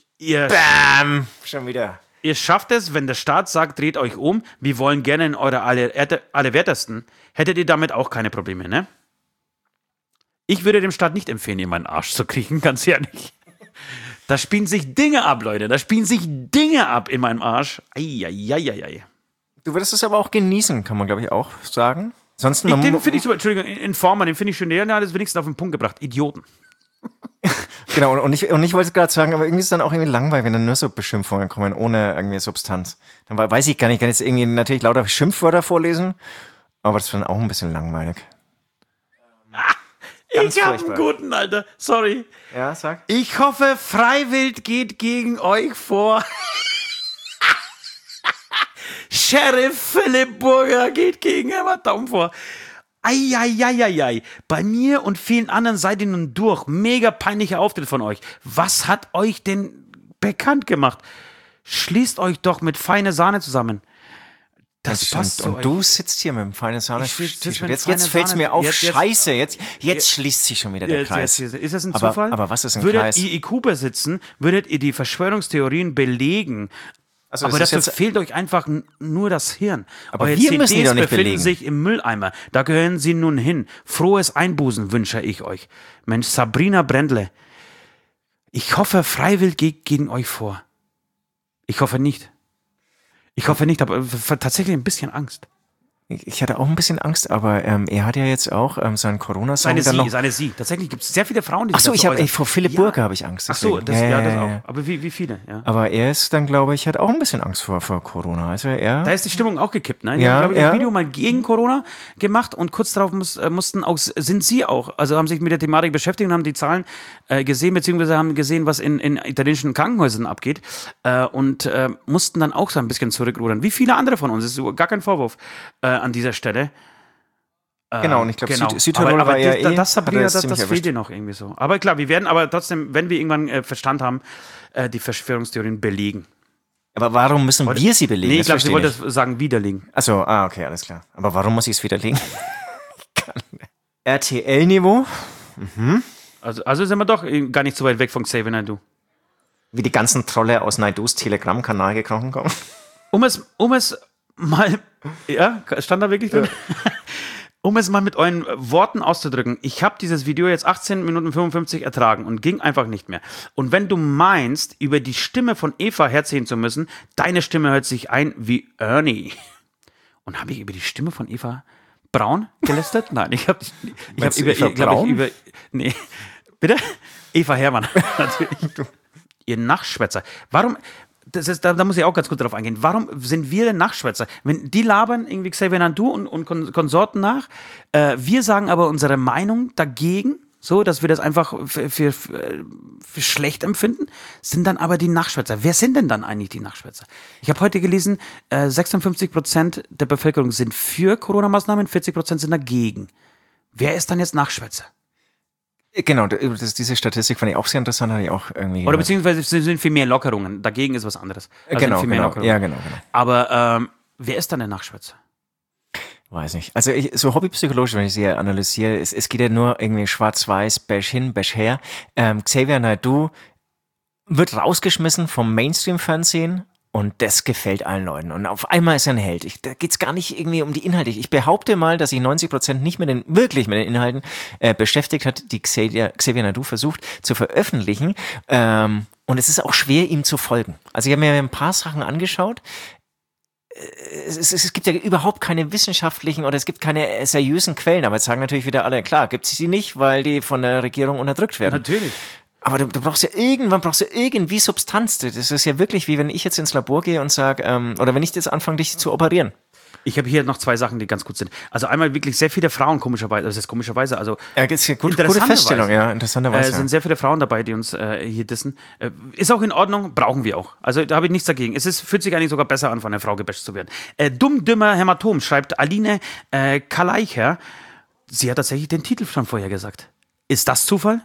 [SPEAKER 4] Bam!
[SPEAKER 3] Schon wieder.
[SPEAKER 4] Ihr schafft es, wenn der Staat sagt, dreht euch um, wir wollen gerne in eure Allerwertesten, hättet ihr damit auch keine Probleme, ne? Ich würde dem Staat nicht empfehlen, ihr meinen Arsch zu kriegen, ganz ehrlich. Da spielen sich Dinge ab, Leute. Da spielen sich Dinge ab in meinem Arsch. Eieieiei.
[SPEAKER 3] Du würdest es aber auch genießen, kann man, glaube ich, auch sagen. Sonst
[SPEAKER 4] den finde ich super, Entschuldigung, Informer, den finde ich schön. Der hat es wenigstens auf den Punkt gebracht. Idioten.
[SPEAKER 3] Genau, und ich wollte gerade sagen, aber irgendwie ist es dann auch irgendwie langweilig, wenn dann nur so Beschimpfungen kommen, ohne irgendwie Substanz. Dann weiß ich gar nicht, ich kann jetzt irgendwie natürlich lauter Schimpfwörter vorlesen, aber das ist dann auch ein bisschen langweilig.
[SPEAKER 4] Ich hab einen guten, Alter. Sorry.
[SPEAKER 3] Ja, sag.
[SPEAKER 4] Ich hoffe, Freiwild geht gegen euch vor. Sheriff Philipp Burger geht gegen Hämatom vor. Eieieiei. Bei mir und vielen anderen seid ihr nun durch. Mega peinlicher Auftritt von euch. Was hat euch denn bekannt gemacht? Schließt euch doch mit feine Sahne zusammen. Das passt zu euch.
[SPEAKER 3] Und du sitzt hier mit dem feinen Sahne-T-Shirt. Jetzt fällt es mir auf, scheiße, jetzt schließt sich schon wieder der Kreis.
[SPEAKER 4] Ist das ein Zufall?
[SPEAKER 3] Aber was ist ein
[SPEAKER 4] Würdet
[SPEAKER 3] Kreis?
[SPEAKER 4] ihr IQ besitzen, würdet ihr die Verschwörungstheorien belegen.
[SPEAKER 3] Also
[SPEAKER 4] aber dazu fehlt euch einfach nur das Hirn.
[SPEAKER 3] Aber
[SPEAKER 4] eure
[SPEAKER 3] wir
[SPEAKER 4] CDs
[SPEAKER 3] müssen die doch nicht
[SPEAKER 4] befinden
[SPEAKER 3] belegen.
[SPEAKER 4] sich im Mülleimer. Da gehören sie nun hin. Frohes Einbußen wünsche ich euch. Mensch, Sabrina Brendle. Ich hoffe, Freiwild geht gegen euch vor. Ich hoffe nicht. Aber tatsächlich ein bisschen Angst.
[SPEAKER 3] Ich hatte auch ein bisschen Angst, aber er hat ja jetzt auch seinen Corona-Song.
[SPEAKER 4] Seine Sie. Tatsächlich gibt es sehr viele Frauen, die
[SPEAKER 3] Achso, vor Philipp Burger habe ich Angst.
[SPEAKER 4] Achso, das auch. Aber wie viele? Ja.
[SPEAKER 3] Aber er ist dann, glaube ich, hat auch ein bisschen Angst vor Corona. Also
[SPEAKER 4] da ist die Stimmung auch gekippt, ne?
[SPEAKER 3] Die haben,
[SPEAKER 4] glaube ich, ein Video mal gegen Corona gemacht und kurz darauf sind sie auch, also haben sich mit der Thematik beschäftigt und haben die Zahlen gesehen, beziehungsweise haben gesehen, was in italienischen Krankenhäusern abgeht und mussten dann auch so ein bisschen zurückrudern. Wie viele andere von uns, das ist gar kein Vorwurf an dieser Stelle.
[SPEAKER 3] Genau, und ich glaube, Südtirol war eher
[SPEAKER 4] das fehlt dir noch irgendwie so. Aber klar, wir werden aber trotzdem, wenn wir irgendwann Verstand haben, die Verschwörungstheorien belegen.
[SPEAKER 3] Aber warum müssen wir sie belegen?
[SPEAKER 4] Nee, ich glaube, sie wollte das sagen, widerlegen.
[SPEAKER 3] Achso, okay, alles klar. Aber warum muss ich es widerlegen? RTL-Niveau.
[SPEAKER 4] Mhm. Also sind wir doch gar nicht so weit weg von Xavier Naidoo.
[SPEAKER 3] Wie die ganzen Trolle aus Naidoos Telegram-Kanal gekrochen kommen.
[SPEAKER 4] Um es mal, ja, stand da wirklich drin? Um es mal mit euren Worten auszudrücken, ich habe dieses Video jetzt 18 Minuten 55 ertragen und ging einfach nicht mehr. Und wenn du meinst, über die Stimme von Eva herziehen zu müssen, deine Stimme hört sich ein wie Ernie. Und habe ich über die Stimme von Eva Braun gelästert? Nein, ich habe über nee, bitte? Eva Herrmann, natürlich. Ihr Nachschwätzer. Warum... Da muss ich auch ganz kurz drauf eingehen. Warum sind wir denn Nachschwätzer? Wenn die labern irgendwie Xavier Naidu und Konsorten nach, wir sagen aber unsere Meinung dagegen, so, dass wir das einfach für schlecht empfinden, sind dann aber die Nachschwätzer. Wer sind denn dann eigentlich die Nachschwätzer? Ich habe heute gelesen, 56% der Bevölkerung sind für Corona-Maßnahmen, 40% sind dagegen. Wer ist dann jetzt Nachschwätzer?
[SPEAKER 3] Genau, diese Statistik fand ich auch sehr interessant, hatte ich auch irgendwie.
[SPEAKER 4] Oder beziehungsweise es sind viel mehr Lockerungen, dagegen ist was anderes. Also
[SPEAKER 3] genau.
[SPEAKER 4] Aber wer ist dann der Nachschwätzer?
[SPEAKER 3] Weiß nicht. Also so hobbypsychologisch, wenn ich sie analysiere, es geht ja nur irgendwie schwarz-weiß, Bash hin, Bash her. Xavier Naidu wird rausgeschmissen vom Mainstream-Fernsehen. Und das gefällt allen Leuten. Und auf einmal ist er ein Held. Da geht's gar nicht irgendwie um die Inhalte. Ich behaupte mal, dass sich 90% nicht wirklich mit den Inhalten beschäftigt hat, die Xavier Naidu versucht zu veröffentlichen. Und es ist auch schwer, ihm zu folgen. Also ich habe mir ein paar Sachen angeschaut. Es gibt ja überhaupt keine wissenschaftlichen oder es gibt keine seriösen Quellen. Aber jetzt sagen natürlich wieder alle, klar, gibt es sie nicht, weil die von der Regierung unterdrückt werden.
[SPEAKER 4] Natürlich.
[SPEAKER 3] Aber du brauchst ja irgendwie Substanz. Das ist ja wirklich wie wenn ich jetzt ins Labor gehe und sage, oder wenn ich jetzt anfange, dich zu operieren.
[SPEAKER 4] Ich habe hier noch 2 Sachen, die ganz gut sind. Also einmal wirklich sehr viele Frauen, komischerweise,
[SPEAKER 3] Ja, das ist ja gute Feststellung, ja, interessanterweise.
[SPEAKER 4] Sind sehr viele Frauen dabei, die uns hier dissen. Ist auch in Ordnung, brauchen wir auch. Also da habe ich nichts dagegen. Fühlt sich eigentlich sogar besser an, von einer Frau gebasht zu werden. Dumm-dümmer Hämatom, schreibt Aline Kaleicher. Sie hat tatsächlich den Titel schon vorher gesagt. Ist das Zufall?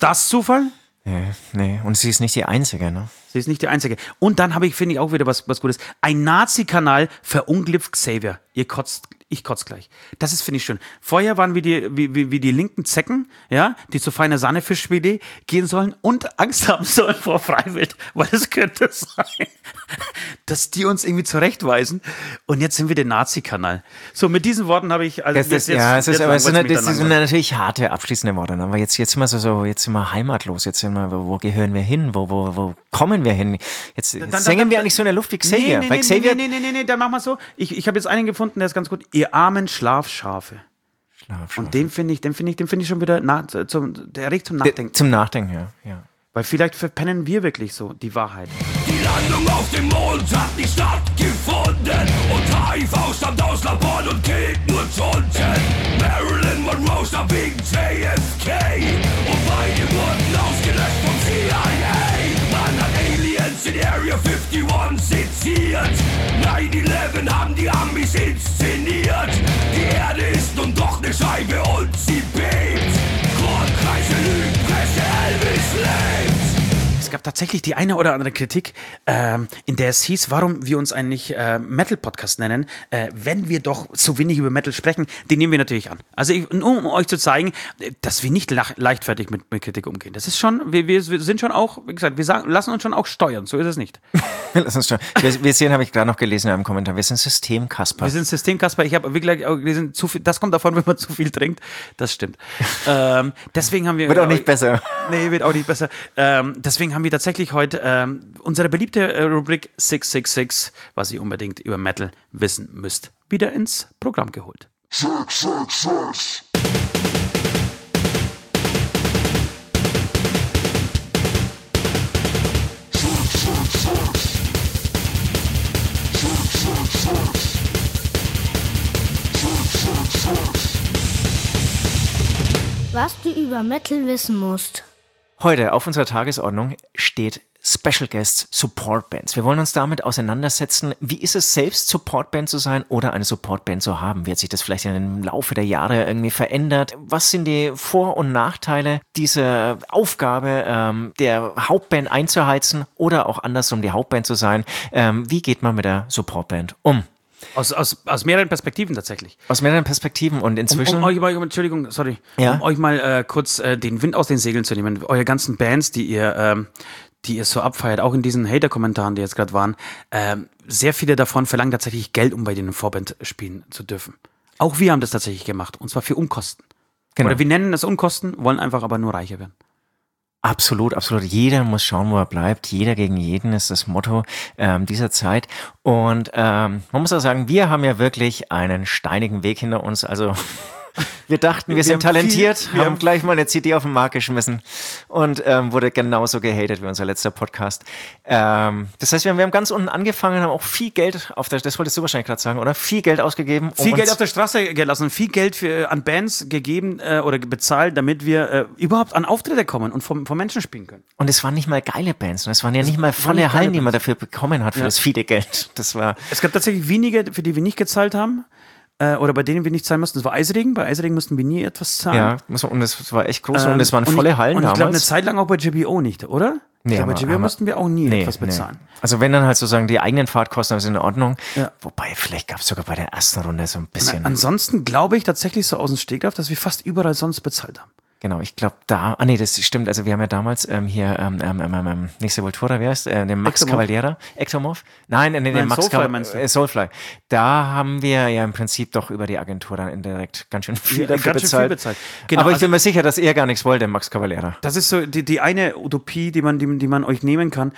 [SPEAKER 3] Nee, und sie ist nicht die Einzige, ne?
[SPEAKER 4] Sie ist nicht die Einzige. Und dann finde ich auch wieder was Gutes. Ein Nazi-Kanal verunglimpft Xavier. Ich kotz gleich. Das ist, finde ich, schön. Vorher waren wir wie die linken Zecken, ja, die zu feiner Sahnefischfilet gehen sollen und Angst haben sollen vor Freiwild, weil es könnte sein, dass die uns irgendwie zurechtweisen. Und jetzt sind wir der Nazi-Kanal. So, mit diesen Worten habe ich... Also
[SPEAKER 3] das sind natürlich harte abschließende Worte. Aber jetzt sind wir heimatlos. Jetzt sind wir, wo gehören wir hin? Wo kommen wir hin? Jetzt hängen wir eigentlich so in der Luft wie Xavier.
[SPEAKER 4] Nee, dann machen wir es so. Ich habe jetzt einen gefunden, der ist ganz gut. Ihr armen Schlafschafe. Und den finde ich schon wieder, der regt zum Nachdenken.
[SPEAKER 3] Zum Nachdenken, ja.
[SPEAKER 4] Weil vielleicht verpennen wir wirklich so die Wahrheit.
[SPEAKER 1] Die Landung auf dem Mond hat nicht stattgefunden und HIV stammt aus Laboren und geht nur zu unten. Marilyn Monroe starb wegen JFK und beide wurden ausgelöscht vom CIA. Man hat Aliens in Area 51 seziert. 9/11 haben die Amis inszeniert. Die Erde ist nun doch eine Scheibe und sie bebt. Kornkreise, Lügenpresse, Elvis lebt.
[SPEAKER 4] Es gab tatsächlich die eine oder andere Kritik, in der es hieß, warum wir uns eigentlich Metal-Podcast nennen, wenn wir doch so wenig über Metal sprechen. Die nehmen wir natürlich an. Also nur um euch zu zeigen, dass wir nicht leichtfertig mit Kritik umgehen. Das ist schon, wir sind schon auch, wie gesagt, lassen uns schon auch steuern. So ist es nicht.
[SPEAKER 3] Wir sehen, habe ich gerade noch gelesen in einem Kommentar, wir sind Systemkasper.
[SPEAKER 4] Ich habe wirklich gelesen, das kommt davon, wenn man zu viel trinkt. Das stimmt. Deswegen haben wir...
[SPEAKER 3] Wird auch nicht besser.
[SPEAKER 4] Nee, wird auch nicht besser. Deswegen haben wir tatsächlich heute unsere beliebte Rubrik 666, was ihr unbedingt über Metal wissen müsst, wieder ins Programm geholt.
[SPEAKER 1] 666.
[SPEAKER 5] Was du über Metal wissen musst.
[SPEAKER 3] Heute auf unserer Tagesordnung steht Special Guests Support Bands. Wir wollen uns damit auseinandersetzen, wie ist es selbst Supportband zu sein oder eine Supportband zu haben? Wie hat sich das vielleicht im Laufe der Jahre irgendwie verändert? Was sind die Vor- und Nachteile dieser Aufgabe, der Hauptband einzuheizen oder auch andersrum die Hauptband zu sein? Wie geht man mit der Supportband um?
[SPEAKER 4] Aus mehreren Perspektiven tatsächlich.
[SPEAKER 3] Aus mehreren Perspektiven und inzwischen...
[SPEAKER 4] Um euch mal kurz den Wind aus den Segeln zu nehmen. Eure ganzen Bands, die ihr so abfeiert, auch in diesen Hater-Kommentaren, die jetzt gerade waren, sehr viele davon verlangen tatsächlich Geld, um bei denen Vorband spielen zu dürfen. Auch wir haben das tatsächlich gemacht, und zwar für Unkosten.
[SPEAKER 3] Genau.
[SPEAKER 4] Oder wir nennen es Unkosten, wollen einfach aber nur reicher werden.
[SPEAKER 3] Absolut, absolut. Jeder muss schauen, wo er bleibt. Jeder gegen jeden ist das Motto dieser Zeit. Und man muss auch sagen, wir haben ja wirklich einen steinigen Weg hinter uns. Also wir dachten, wir sind talentiert, wir haben gleich mal eine CD auf den Markt geschmissen und wurde genauso gehatet wie unser letzter Podcast. Das heißt, wir haben ganz unten angefangen, haben auch viel Geld das wolltest du wahrscheinlich gerade sagen, oder? Viel Geld ausgegeben.
[SPEAKER 4] Viel Geld auf der Straße gelassen, viel Geld an Bands gegeben oder bezahlt, damit wir überhaupt an Auftritte kommen und vom Menschen spielen können.
[SPEAKER 3] Und es waren nicht mal geile Bands, und es waren ja nicht mal volle Hallen, die man dafür bekommen hat für das viele Geld.
[SPEAKER 4] Es gab tatsächlich wenige, für die wir nicht gezahlt haben. Oder bei denen wir nicht zahlen mussten. Das war Eisleben. Bei Eisleben mussten wir nie etwas zahlen.
[SPEAKER 3] Ja, und das war echt groß und es waren volle Hallen damals.
[SPEAKER 4] Und ich glaube, eine Zeit lang auch bei JBO nicht, oder?
[SPEAKER 3] Nee,
[SPEAKER 4] ich glaube, bei JBO mussten wir auch nie etwas bezahlen.
[SPEAKER 3] Nee. Also wenn dann halt sozusagen die eigenen Fahrtkosten sind in Ordnung.
[SPEAKER 4] Ja.
[SPEAKER 3] Wobei, vielleicht gab es sogar bei der ersten Runde so ein bisschen.
[SPEAKER 4] Ansonsten glaube ich tatsächlich so aus dem Stegreif, dass wir fast überall sonst bezahlt haben.
[SPEAKER 3] Genau, ich glaube das stimmt. Also wir haben ja damals nicht Sepultura, wie heißt den Max Cavalera, Ectomorph? Nein, den Max Soulfly. Da haben wir ja im Prinzip doch über die Agentur dann indirekt ganz schön viel dafür bezahlt. Genau, aber ich bin mir sicher, dass er gar nichts wollte, Max Cavalera.
[SPEAKER 4] Das ist so die eine Utopie, die man euch nehmen kann.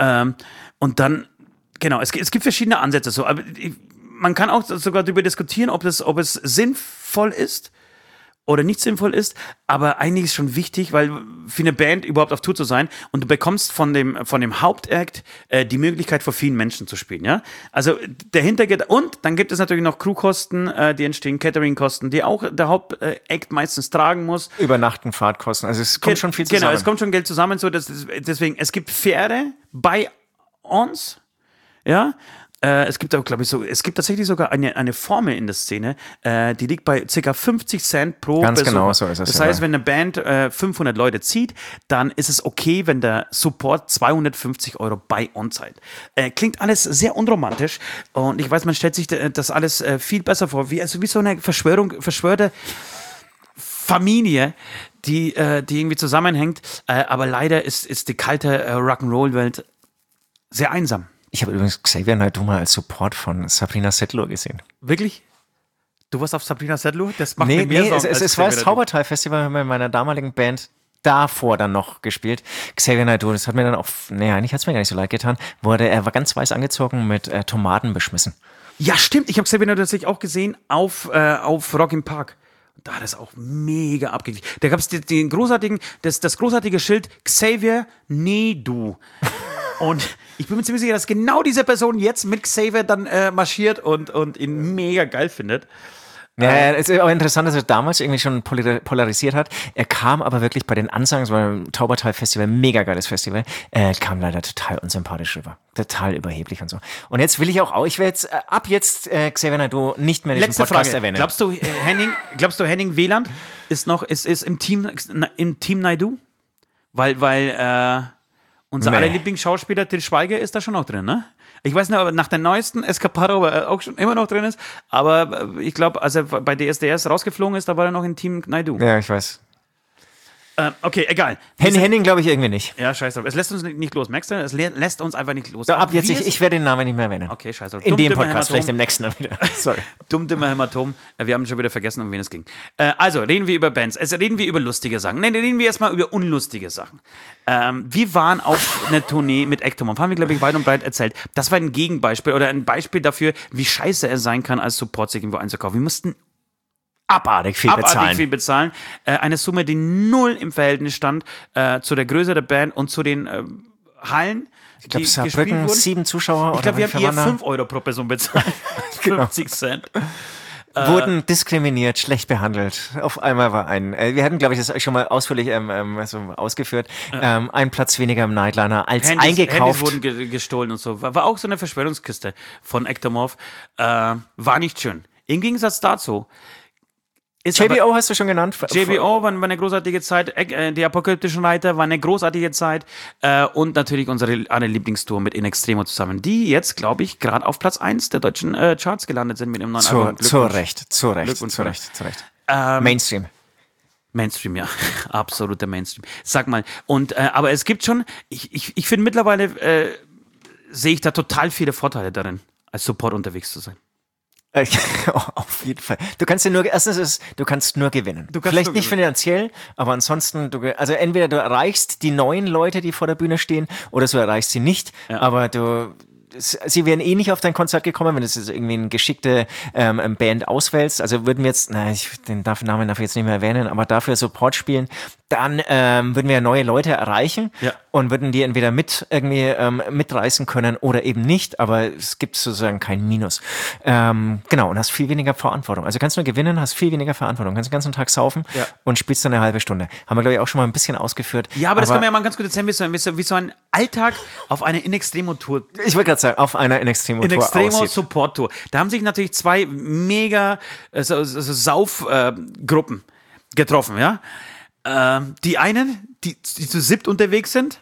[SPEAKER 4] Und dann, genau, es gibt verschiedene Ansätze. So, aber man kann auch sogar darüber diskutieren, ob es sinnvoll ist oder nicht sinnvoll ist, aber eigentlich ist schon wichtig, weil für eine Band überhaupt auf Tour zu sein und du bekommst von dem Hauptact die Möglichkeit, vor vielen Menschen zu spielen, ja. Also der Hintergrund, und dann gibt es natürlich noch Crewkosten, die entstehen, Cateringkosten, die auch der Hauptact meistens tragen muss.
[SPEAKER 3] Übernachten, Fahrtkosten, also es kommt schon viel zusammen.
[SPEAKER 4] Genau, es kommt schon Geld zusammen, so deswegen, es gibt Fähre bei uns, ja. Es gibt auch, glaube ich, es gibt tatsächlich sogar eine Formel in der Szene, die liegt bei ca. 50 Cent pro
[SPEAKER 3] Ganz
[SPEAKER 4] Person.
[SPEAKER 3] genau, so ist es.
[SPEAKER 4] Das heißt, wenn eine Band 500 Leute zieht, dann ist es okay, wenn der Support 250 € bei On-Site. Klingt alles sehr unromantisch und ich weiß, man stellt sich das alles viel besser vor, wie so eine verschwörte Familie, die irgendwie zusammenhängt, aber leider ist die kalte Rock'n'Roll-Welt sehr einsam.
[SPEAKER 3] Ich habe übrigens Xavier Naidoo mal als Support von Sabrina Settler gesehen.
[SPEAKER 4] Wirklich? Du warst auf Sabrina Settler? Das macht
[SPEAKER 3] Nee,
[SPEAKER 4] mehr
[SPEAKER 3] es war das Zaubertal-Festival mit meiner damaligen Band davor dann noch gespielt. Xavier Naidoo, das hat mir dann auch, eigentlich hat es mir gar nicht so leid getan, er war ganz weiß angezogen mit Tomaten beschmissen.
[SPEAKER 4] Ja, stimmt. Ich habe Xavier Naidoo tatsächlich auch gesehen auf Rock im Park. Da hat es auch mega abgeglichen. Da gab es das großartige Schild Xavier Naidoo. Und ich bin mir ziemlich sicher, dass genau diese Person jetzt mit Xavier dann marschiert und ihn mega geil findet.
[SPEAKER 3] Ja, es ist auch interessant, dass er damals irgendwie schon polarisiert hat. Er kam aber wirklich bei den Ansagen, es war ein Taubertal-Festival, mega geiles Festival, kam leider total unsympathisch rüber. Total überheblich und so. Und jetzt will ich werde jetzt ab jetzt Xavier Naidoo nicht mehr in diesem Podcast erwähnen.
[SPEAKER 4] Glaubst du, Henning Wieland ist im Team Naidoo? Weil unser aller Lieblingsschauspieler Til Schweiger ist da schon noch drin, ne? Ich weiß nicht, ob nach der neuesten Escapado ob er auch schon immer noch drin ist, aber ich glaube, als er bei DSDS rausgeflogen ist, da war er noch in Team Naidoo.
[SPEAKER 3] Ja, ich weiß.
[SPEAKER 4] Okay, egal.
[SPEAKER 3] Henning glaube ich irgendwie nicht.
[SPEAKER 4] Ja, scheiß drauf. Es lässt uns nicht los, merkst du? Es lässt uns einfach nicht los.
[SPEAKER 3] So, ab jetzt, ich werde den Namen nicht mehr erwähnen.
[SPEAKER 4] Okay, scheiß drauf.
[SPEAKER 3] In dem Podcast, vielleicht im nächsten dann wieder. Sorry.
[SPEAKER 4] Dummer Hämatom. Wir haben schon wieder vergessen, um wen es ging. Also, reden wir über Bands. Reden wir über lustige Sachen. Nein, reden wir erstmal über unlustige Sachen. Wir waren auf einer Tournee mit Ectomorph. Haben wir, glaube ich, weit und breit erzählt. Das war ein Gegenbeispiel oder ein Beispiel dafür, wie scheiße es sein kann, als Support sich irgendwo einzukaufen. Wir mussten abartig viel bezahlen. Eine Summe, die null im Verhältnis stand zu der Größe der Band und zu den Hallen.
[SPEAKER 3] Ich glaube, Saarbrücken 7 Zuschauer.
[SPEAKER 4] Ich glaube, wir haben eher 5 € pro Person bezahlt. 50 Cent.
[SPEAKER 3] Wurden diskriminiert, schlecht behandelt. Auf einmal war wir hatten, glaube ich, das schon mal ausführlich so ausgeführt, ein Platz weniger im Nightliner als eingekauft.
[SPEAKER 4] Handys wurden gestohlen und so. War auch so eine Verschwörungskiste von Ectomorph. War nicht schön. Im Gegensatz dazu
[SPEAKER 3] JBO hast du schon genannt?
[SPEAKER 4] JBO war eine großartige Zeit, die Apokalyptischen Reiter war eine großartige Zeit und natürlich unsere alle Lieblingstour mit In Extremo zusammen, die jetzt, glaube ich, gerade auf Platz 1 der deutschen Charts gelandet sind mit dem neuen Album.
[SPEAKER 3] Zu Recht. Mainstream,
[SPEAKER 4] ja. Absoluter Mainstream. Sag mal, aber es gibt schon, ich finde mittlerweile, sehe ich da total viele Vorteile darin, als Support unterwegs zu sein.
[SPEAKER 3] Auf jeden Fall. Du kannst du kannst nur gewinnen. Vielleicht nicht finanziell, aber ansonsten, also entweder du erreichst die neuen Leute, die vor der Bühne stehen, oder du erreichst sie nicht, aber sie wären eh nicht auf dein Konzert gekommen, wenn du jetzt irgendwie eine geschickte Band auswählst. Also würden wir jetzt, den Namen darf ich jetzt nicht mehr erwähnen, aber dafür Support spielen, dann würden wir neue Leute erreichen und würden die entweder mitreißen können oder eben nicht, aber es gibt sozusagen kein Minus. Genau, und hast viel weniger Verantwortung. Also kannst nur gewinnen, hast viel weniger Verantwortung, kannst den ganzen Tag saufen und spielst dann eine halbe Stunde. Haben wir, glaube ich, auch schon mal ein bisschen ausgeführt.
[SPEAKER 4] Ja, aber das kann man ja mal ganz gut erzählen, wie so ein Alltag auf einer In-Extremo-Tour.
[SPEAKER 3] Ich wollte gerade sagen, auf einer In-Extremo-Tour
[SPEAKER 4] Support-Tour. Da haben sich natürlich zwei mega Saufgruppen getroffen, ja. Die einen, die zu siebt unterwegs sind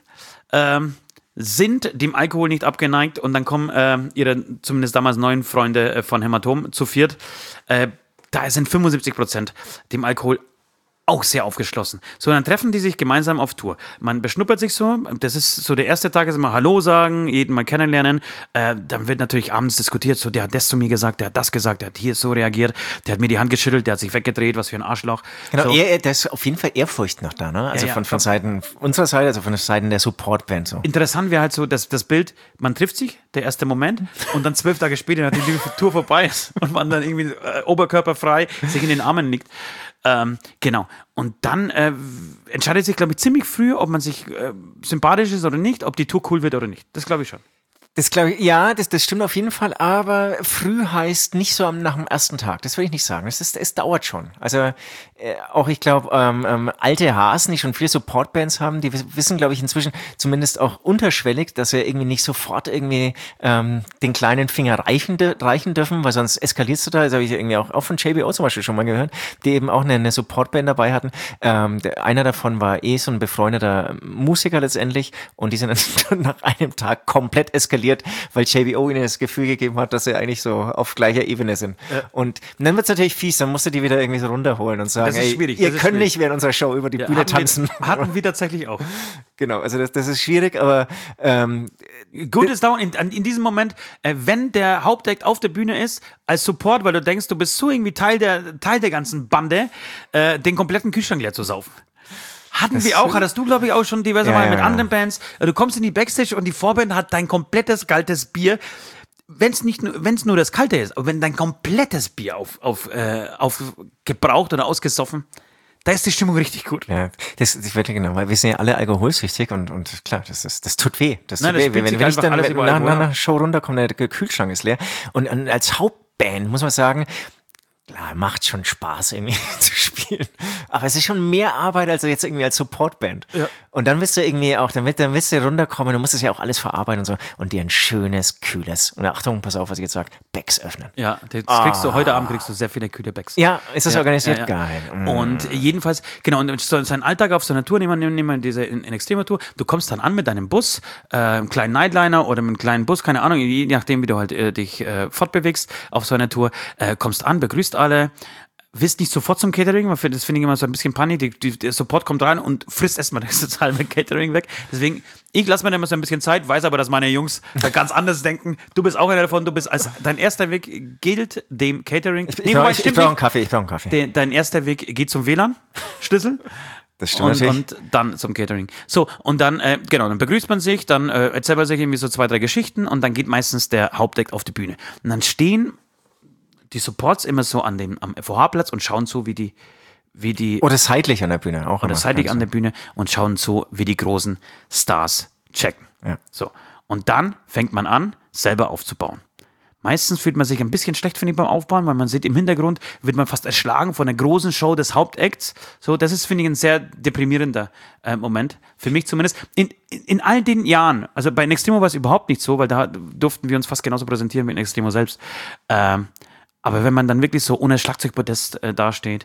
[SPEAKER 4] dem Alkohol nicht abgeneigt und dann kommen ihre zumindest damals neuen Freunde von Hämatom zu viert. Da sind 75% dem Alkohol auch sehr aufgeschlossen. So, dann treffen die sich gemeinsam auf Tour. Man beschnuppert sich so, das ist so der erste Tag, ist immer Hallo sagen, jeden mal kennenlernen. Dann wird natürlich abends diskutiert, so, der hat das zu mir gesagt, der hat das gesagt, der hat hier so reagiert, der hat mir die Hand geschüttelt, der hat sich weggedreht, was für ein Arschloch.
[SPEAKER 3] Genau,
[SPEAKER 4] so.
[SPEAKER 3] Da ist auf jeden Fall Ehrfurcht noch da, ne? Also von Seiten unserer Seite, also von der Seite der Supportband. So.
[SPEAKER 4] Interessant wäre halt so, dass das Bild, man trifft sich, der erste Moment, und dann 12 Tage später, nachdem die Tour vorbei ist und man dann irgendwie oberkörperfrei sich in den Armen liegt. Genau. Und dann entscheidet sich, glaube ich, ziemlich früh, ob man sich sympathisch ist oder nicht, ob die Tour cool wird oder nicht. Das glaube ich schon.
[SPEAKER 3] Das glaube ich, ja, das stimmt auf jeden Fall, aber früh heißt nicht so nach dem ersten Tag, das würde ich nicht sagen, es dauert schon. Also auch ich glaube, alte Hasen, die schon viele Supportbands haben, die wissen, glaube ich, inzwischen zumindest auch unterschwellig, dass wir irgendwie nicht sofort irgendwie den kleinen Finger reichen dürfen, weil sonst eskalierst du da. Das habe ich irgendwie auch von JBO zum Beispiel schon mal gehört, die eben auch eine Supportband dabei hatten. Einer davon war so ein befreundeter Musiker letztendlich und die sind dann nach einem Tag komplett eskaliert, weil JBO ihnen das Gefühl gegeben hat, dass sie eigentlich so auf gleicher Ebene sind. Ja. Und dann wird es natürlich fies, dann musst du die wieder irgendwie so runterholen und sagen, ihr könnt nicht während unserer Show über die Bühne tanzen.
[SPEAKER 4] Hatten wir tatsächlich auch.
[SPEAKER 3] Genau, also das ist schwierig, aber
[SPEAKER 4] gut ist dauernd in diesem Moment, wenn der Hauptact auf der Bühne ist, als Support, weil du denkst, du bist so irgendwie Teil der ganzen Bande, den kompletten Kühlschrank leer zu saufen. Hattest du, glaube ich, auch schon diverse Mal mit anderen Bands. Du kommst in die Backstage und die Vorband hat dein komplettes kaltes Bier. Wenn es nur das Kalte ist, aber wenn dein komplettes Bier aufgebraucht oder ausgesoffen, da ist die Stimmung richtig gut.
[SPEAKER 3] Ja, das ist wirklich genau, weil wir sind ja alle alkoholsüchtig und klar, das tut weh. Das tut weh. Wenn ich dann nach einer Show runterkomme, der Kühlschrank ist leer. Und als Hauptband muss man sagen, klar, macht schon Spaß, irgendwie zu spielen. Aber es ist schon mehr Arbeit als jetzt irgendwie als Supportband. Ja. Und dann wirst du irgendwie auch, dann wirst du runterkommen, du musst es ja auch alles verarbeiten und so. Und dir ein schönes, kühles, und Achtung, pass auf, was ich jetzt sage, Becks öffnen.
[SPEAKER 4] Ja, heute Abend kriegst du sehr viele kühle Becks.
[SPEAKER 3] Ja, ist das organisiert? Ja. Geil.
[SPEAKER 4] Und jedenfalls, genau, und so sein Alltag auf so einer Tour, nehmen wir diese in Extremo-Tour, du kommst dann an mit deinem Bus, einem kleinen Nightliner oder mit einem kleinen Bus, keine Ahnung, je nachdem, wie du halt dich fortbewegst auf so einer Tour, kommst an, begrüßt alle, wisst nicht sofort zum Catering, weil das finde ich immer so ein bisschen Panik. Der Support kommt rein und frisst erstmal das total mit Catering weg. Deswegen, ich lasse mir immer so ein bisschen Zeit, weiß aber, dass meine Jungs da ganz anders denken. Du bist auch einer davon, dein erster Weg gilt dem Catering.
[SPEAKER 3] Ich brauche einen Kaffee,
[SPEAKER 4] Dein erster Weg geht zum WLAN-Schlüssel.
[SPEAKER 3] Das stimmt natürlich.
[SPEAKER 4] Und dann zum Catering. So, und dann, dann begrüßt man sich, dann erzählt man sich irgendwie so 2, 3 Geschichten und dann geht meistens der Hauptact auf die Bühne. Und dann stehen die Supports immer so am FOH-Platz und schauen so, wie die
[SPEAKER 3] oder seitlich an der Bühne auch.
[SPEAKER 4] Oder seitlich an der Bühne und schauen so, wie die großen Stars checken.
[SPEAKER 3] Ja.
[SPEAKER 4] So. Und dann fängt man an, selber aufzubauen. Meistens fühlt man sich ein bisschen schlecht, finde ich, beim Aufbauen, weil man sieht, im Hintergrund wird man fast erschlagen von der großen Show des Hauptacts. So, das ist, finde ich, ein sehr deprimierender Moment. Für mich zumindest. In all den Jahren, also bei Extremo war es überhaupt nicht so, weil da durften wir uns fast genauso präsentieren wie in Extremo selbst. Aber wenn man dann wirklich so ohne Schlagzeugpodest dasteht,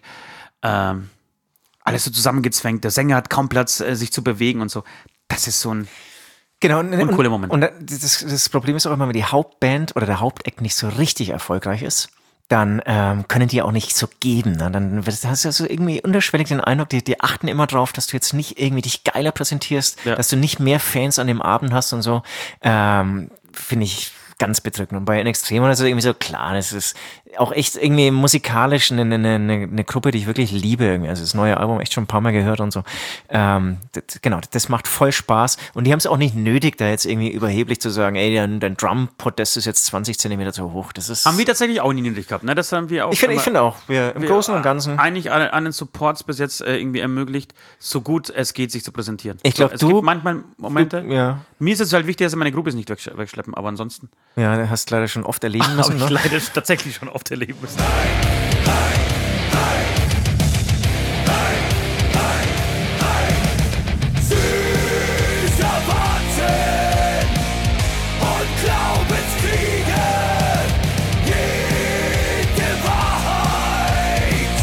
[SPEAKER 4] alles so zusammengezwängt, der Sänger hat kaum Platz, sich zu bewegen und so, das ist so ein cooler Moment.
[SPEAKER 3] Und das Problem ist auch immer, wenn die Hauptband oder der Hauptact nicht so richtig erfolgreich ist, dann können die auch nicht so geben. Ne? Dann hast du so irgendwie unterschwellig den Eindruck, die achten immer drauf, dass du jetzt nicht irgendwie dich geiler präsentierst, dass du nicht mehr Fans an dem Abend hast und so. Finde ich ganz bedrückend. Und bei In Extremo ist es irgendwie so, klar, das ist auch echt irgendwie musikalisch eine Gruppe, die ich wirklich liebe irgendwie. Also das neue Album echt schon ein paar Mal gehört und so. Das macht voll Spaß. Und die haben es auch nicht nötig, da jetzt irgendwie überheblich zu sagen, ey, dein Drum-Podest ist jetzt 20 Zentimeter zu hoch. Das ist
[SPEAKER 4] haben wir tatsächlich auch nie nötig gehabt, ne? Das haben wir auch.
[SPEAKER 3] Ich finde auch, wir im Großen und Ganzen.
[SPEAKER 4] Eigentlich an den Supports bis jetzt irgendwie ermöglicht, so gut es geht, sich zu präsentieren.
[SPEAKER 3] Ich glaube,
[SPEAKER 4] es gibt manchmal Momente.
[SPEAKER 3] Ja.
[SPEAKER 4] Mir ist es halt wichtig, dass meine Groupies nicht wegschleppen, aber ansonsten.
[SPEAKER 3] Ja, du hast leider schon oft erleben müssen.
[SPEAKER 4] Habe ich leider tatsächlich schon oft erleben müssen.
[SPEAKER 1] Süßer Wahnsinn und Glaubenskriege. Jede Wahrheit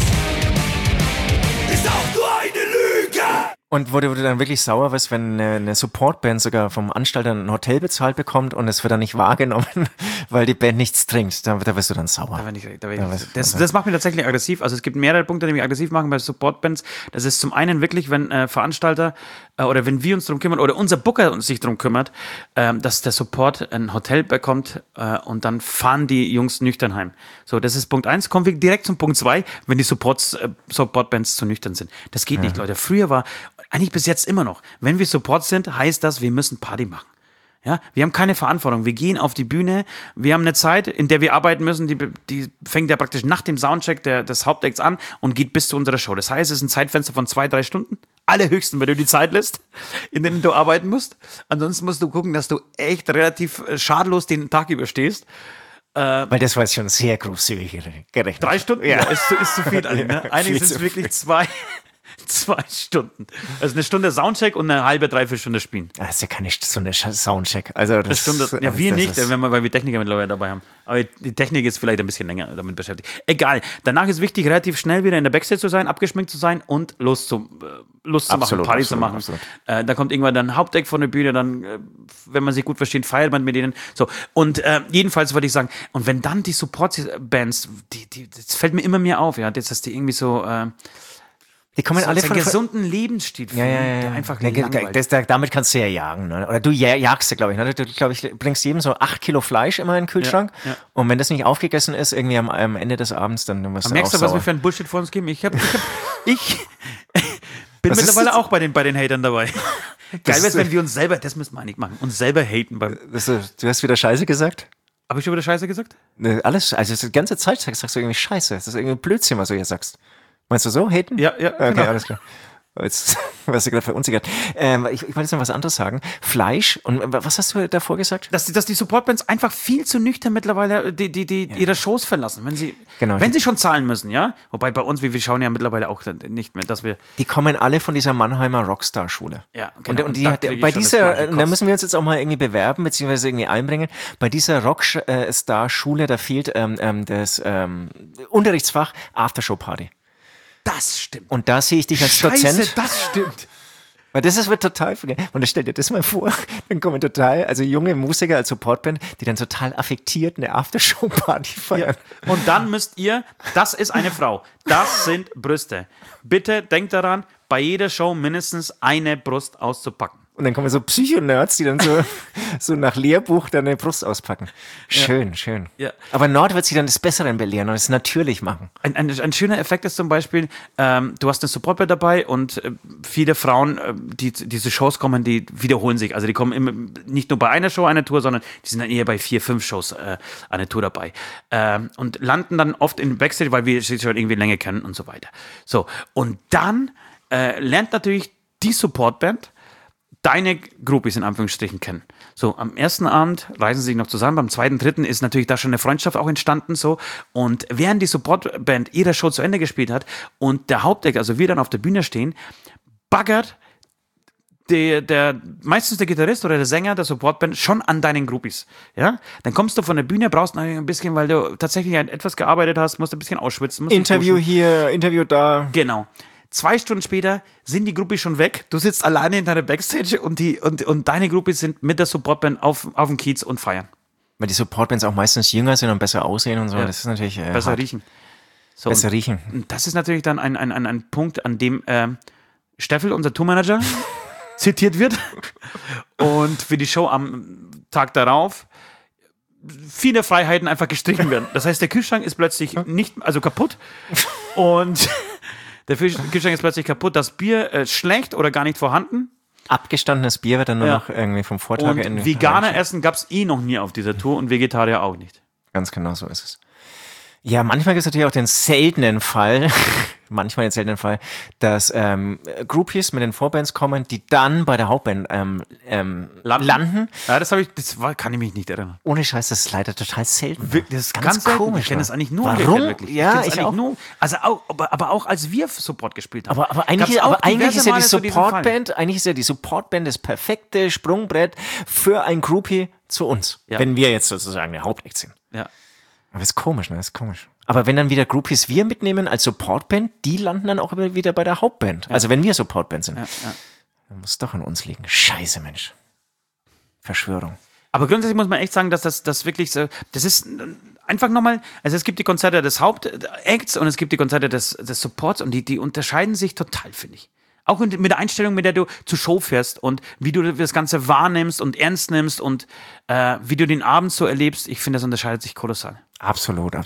[SPEAKER 1] ist auch nur eine Lüge.
[SPEAKER 3] Und wo du dann wirklich sauer wirst, wenn eine Supportband sogar vom Anstalter ein Hotel bezahlt bekommt und es wird dann nicht wahrgenommen, weil die Band nichts trinkt, da wirst du dann sauer.
[SPEAKER 4] Das macht mich tatsächlich aggressiv. Also es gibt mehrere Punkte, die mich aggressiv machen bei Supportbands. Das ist zum einen wirklich, wenn Veranstalter oder wenn wir uns darum kümmern oder unser Booker sich darum kümmert, dass der Support ein Hotel bekommt und dann fahren die Jungs nüchtern heim. So, das ist Punkt 1. Kommen wir direkt zum Punkt 2, wenn die Supportbands zu nüchtern sind. Das geht nicht, Leute. Früher war, eigentlich bis jetzt immer noch, wenn wir Support sind, heißt das, wir müssen Party machen. Ja, wir haben keine Verantwortung. Wir gehen auf die Bühne. Wir haben eine Zeit, in der wir arbeiten müssen. Die fängt ja praktisch nach dem Soundcheck des Hauptacts an und geht bis zu unserer Show. Das heißt, es ist ein Zeitfenster von 2-3 Stunden. Allerhöchsten, wenn du die Zeit lässt, in denen du arbeiten musst. Ansonsten musst du gucken, dass du echt relativ schadlos den Tag überstehst.
[SPEAKER 3] Weil das war jetzt schon sehr großzügig gerechnet.
[SPEAKER 4] 3 Stunden? Ja, ist zu viel. Ne? Eigentlich sind es wirklich 2 Stunden. Also eine Stunde Soundcheck und eine halbe, dreiviertel Stunde spielen.
[SPEAKER 3] Das ist ja keine Stunde Soundcheck. Also das
[SPEAKER 4] Stunde, ja, wir nicht, weil wir Techniker mittlerweile dabei haben. Aber die Technik ist vielleicht ein bisschen länger damit beschäftigt. Egal. Danach ist wichtig, relativ schnell wieder in der Backstage zu sein, abgeschminkt zu sein und Lust zu machen, Party zu machen. Da kommt irgendwann dann Hauptact von der Bühne, dann, wenn man sich gut versteht, feiert man mit denen. So. Und jedenfalls wollte ich sagen, und wenn dann die Support-Bands, das fällt mir immer mehr auf, ja, dass die irgendwie so
[SPEAKER 3] die kommen alle von
[SPEAKER 4] gesunden Lebensstil führen, der einfach
[SPEAKER 3] damit kannst du ja jagen. Ne? Oder du jagst ja, glaube ich. Ne? Du, glaube ich, bringst jedem so 8 Kilo Fleisch immer in den Kühlschrank. Ja. Und wenn das nicht aufgegessen ist, irgendwie am Ende des Abends, dann wirst du
[SPEAKER 4] merkst du, was wir für ein Bullshit vor uns geben? Ich bin mittlerweile auch bei den Hatern dabei. Geil wäre es, wenn wir uns selber, das müssen wir eigentlich machen, uns selber haten.
[SPEAKER 3] Du hast wieder Scheiße gesagt?
[SPEAKER 4] Habe ich schon wieder Scheiße gesagt?
[SPEAKER 3] Alles, also die ganze Zeit sagst du irgendwie Scheiße. Das ist irgendwie Blödsinn, was du hier sagst. Meinst du so, haten?
[SPEAKER 4] Ja,
[SPEAKER 3] okay,
[SPEAKER 4] genau.
[SPEAKER 3] Alles klar. Jetzt warst du gerade verunsichert. Ich wollte jetzt noch was anderes sagen. Fleisch, und was hast du davor gesagt?
[SPEAKER 4] Dass die Supportbands einfach viel zu nüchtern mittlerweile ihre Shows verlassen, wenn sie schon zahlen müssen, ja? Wobei bei uns, wir schauen ja mittlerweile auch nicht mehr, dass wir...
[SPEAKER 3] Die kommen alle von dieser Mannheimer Rockstar-Schule.
[SPEAKER 4] Ja, genau.
[SPEAKER 3] Und bei dieser, da müssen wir uns jetzt auch mal irgendwie bewerben, beziehungsweise irgendwie einbringen. Bei dieser Rockstar-Schule, da fehlt das Unterrichtsfach Aftershow-Party.
[SPEAKER 4] Das stimmt.
[SPEAKER 3] Und da sehe ich dich als Dozent.
[SPEAKER 4] Das stimmt.
[SPEAKER 3] Weil wird total, und stell dir das mal vor, dann kommen also junge Musiker als Supportband, die dann total affektiert eine Aftershow-Party feiern.
[SPEAKER 4] Ja. Und dann müsst ihr, das ist eine Frau, das sind Brüste. Bitte denkt daran, bei jeder Show mindestens eine Brust auszupacken.
[SPEAKER 3] Und dann kommen so Psycho-Nerds, die dann so nach Lehrbuch dann eine Brust auspacken. Schön.
[SPEAKER 4] Ja.
[SPEAKER 3] Aber Nord wird sich dann das Besseren belehren und es natürlich machen.
[SPEAKER 4] Ein schöner Effekt ist zum Beispiel, du hast eine Supportband dabei und viele Frauen, die diese Shows kommen, die wiederholen sich. Also die kommen immer nicht nur bei einer Show eine Tour, sondern die sind dann eher bei 4-5 Shows eine Tour dabei. Und landen dann oft in Backstage, weil wir sie schon irgendwie länger kennen und so weiter. So, und dann lernt natürlich die Supportband deine Groupies in Anführungsstrichen kennen. So, am ersten Abend reisen sie sich noch zusammen, beim zweiten, dritten ist natürlich da schon eine Freundschaft auch entstanden, so. Und während die Supportband ihre Show zu Ende gespielt hat und der Hauptact, also wir dann auf der Bühne stehen, baggert meistens der Gitarrist oder der Sänger der Supportband schon an deinen Groupies, ja? Dann kommst du von der Bühne, brauchst ein bisschen, weil du tatsächlich an etwas gearbeitet hast, musst ein bisschen ausschwitzen.
[SPEAKER 3] Interview hier, Interview da.
[SPEAKER 4] Genau. 2 Stunden später sind die Groupies schon weg. Du sitzt alleine in deiner Backstage und deine Groupies sind mit der Supportband auf dem Kiez und feiern.
[SPEAKER 3] Weil die Supportbands auch meistens jünger sind und besser aussehen und so. Ja. Das ist natürlich
[SPEAKER 4] besser hart. Riechen. So,
[SPEAKER 3] besser riechen.
[SPEAKER 4] Und das ist natürlich dann ein Punkt, an dem Steffel, unser Tourmanager, zitiert wird. Und für die Show am Tag darauf viele Freiheiten einfach gestrichen werden. Das heißt, der Kühlschrank ist plötzlich kaputt und der Kühlschrank ist plötzlich kaputt, das Bier schlecht oder gar nicht vorhanden.
[SPEAKER 3] Abgestandenes Bier wird dann nur noch irgendwie vom Vortag
[SPEAKER 4] und Veganer essen gab es noch nie auf dieser Tour und Vegetarier auch nicht.
[SPEAKER 3] Ganz genau so ist es. Ja, manchmal gibt es natürlich auch den seltenen Fall, dass Groupies mit den Vorbands kommen, die dann bei der Hauptband landen.
[SPEAKER 4] Ja, kann ich mich nicht erinnern.
[SPEAKER 3] Ohne Scheiß, das ist leider total selten.
[SPEAKER 4] Das ist ganz komisch. Ich kenne das eigentlich nur.
[SPEAKER 3] Warum?
[SPEAKER 4] Wirklich.
[SPEAKER 3] Ja, ich auch.
[SPEAKER 4] Nur, also aber auch als wir Support gespielt haben.
[SPEAKER 3] Aber eigentlich ist ja die Supportband das perfekte Sprungbrett für ein Groupie zu uns, wenn wir jetzt sozusagen der Hauptact sind.
[SPEAKER 4] Ja.
[SPEAKER 3] Aber das ist komisch, ne? Das ist komisch. Aber wenn dann wieder Groupies wir mitnehmen als Supportband, die landen dann auch wieder bei der Hauptband. Ja. Also wenn wir Supportband sind. Ja. Dann muss es doch an uns liegen. Scheiße, Mensch. Verschwörung.
[SPEAKER 4] Aber grundsätzlich muss man echt sagen, dass das wirklich so, das ist einfach nochmal, also es gibt die Konzerte des Hauptacts und es gibt die Konzerte des Supports und die unterscheiden sich total, finde ich. Auch mit der Einstellung, mit der du zur Show fährst und wie du das Ganze wahrnimmst und ernst nimmst und wie du den Abend so erlebst, ich finde, das unterscheidet sich kolossal.
[SPEAKER 3] Absolut.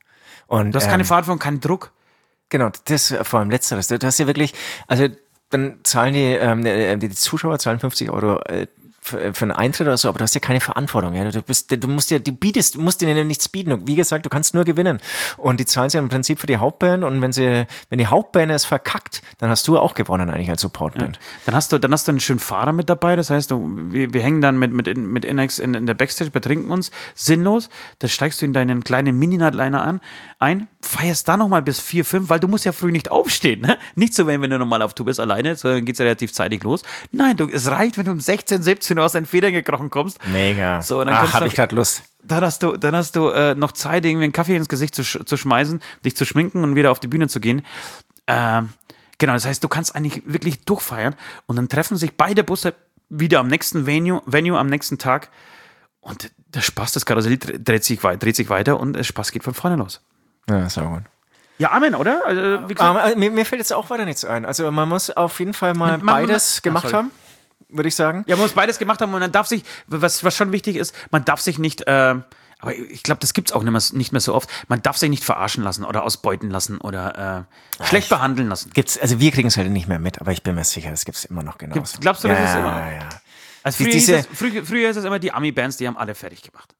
[SPEAKER 3] Und,
[SPEAKER 4] du hast keine Verantwortung, keinen Druck.
[SPEAKER 3] Genau, das vor allem Letzteres. Du hast ja wirklich, also dann zahlen die Zuschauer zahlen 50 Euro für einen Eintritt oder so, aber du hast ja keine Verantwortung. Ja? Du musst denen nichts bieten. Wie gesagt, du kannst nur gewinnen. Und die zahlen sie im Prinzip für die Hauptband und wenn die Hauptband es verkackt, dann hast du auch gewonnen eigentlich als Supportband.
[SPEAKER 4] Ja. Dann hast du einen schönen Fahrer mit dabei, das heißt, wir hängen dann mit Innex in der Backstage, betrinken uns sinnlos, dann steigst du in deinen kleinen Mini-Nightliner ein, feierst da nochmal bis 4, 5, weil du musst ja früh nicht aufstehen. Ne? Nicht so, wenn du normal auf Tour bist alleine, sondern geht es ja relativ zeitig los. Nein, es reicht, wenn du um 16, 17 Uhr aus deinen Federn gekrochen kommst.
[SPEAKER 3] Mega.
[SPEAKER 4] So, dann
[SPEAKER 3] hab ich gerade Lust.
[SPEAKER 4] Dann hast du noch Zeit, irgendwie einen Kaffee ins Gesicht zu schmeißen, dich zu schminken und wieder auf die Bühne zu gehen. Genau, das heißt, du kannst eigentlich wirklich durchfeiern und dann treffen sich beide Busse wieder am nächsten Venue am nächsten Tag und der Spaß, das Karussell dreht sich weiter und der Spaß geht von vorne los.
[SPEAKER 3] Ja, ist auch gut.
[SPEAKER 4] Ja, Amen, oder? Also, wie gesagt,
[SPEAKER 3] mir fällt jetzt auch weiter nichts ein. Also man muss auf jeden Fall mal beides gemacht haben, würde ich sagen.
[SPEAKER 4] Ja, man muss beides gemacht haben und man darf sich, was schon wichtig ist, man darf sich nicht, aber ich glaube, das gibt's auch nicht mehr so oft, man darf sich nicht verarschen lassen oder ausbeuten lassen oder schlecht behandeln lassen.
[SPEAKER 3] Also wir kriegen es halt nicht mehr mit, aber ich bin mir sicher, das gibt's immer noch genauso.
[SPEAKER 4] Glaubst du, das ist immer?
[SPEAKER 3] Ja.
[SPEAKER 4] Also früher ist es immer die Ami-Bands, die haben alle fertig gemacht.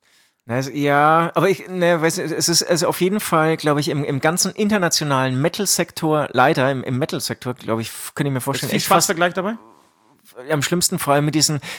[SPEAKER 3] Ja, aber es ist also auf jeden Fall, glaube ich, im ganzen internationalen Metal-Sektor, leider im Metal-Sektor, glaube ich, könnte ich mir vorstellen.
[SPEAKER 4] Ist viel Spaßvergleich dabei?
[SPEAKER 3] Am schlimmsten vor allem mit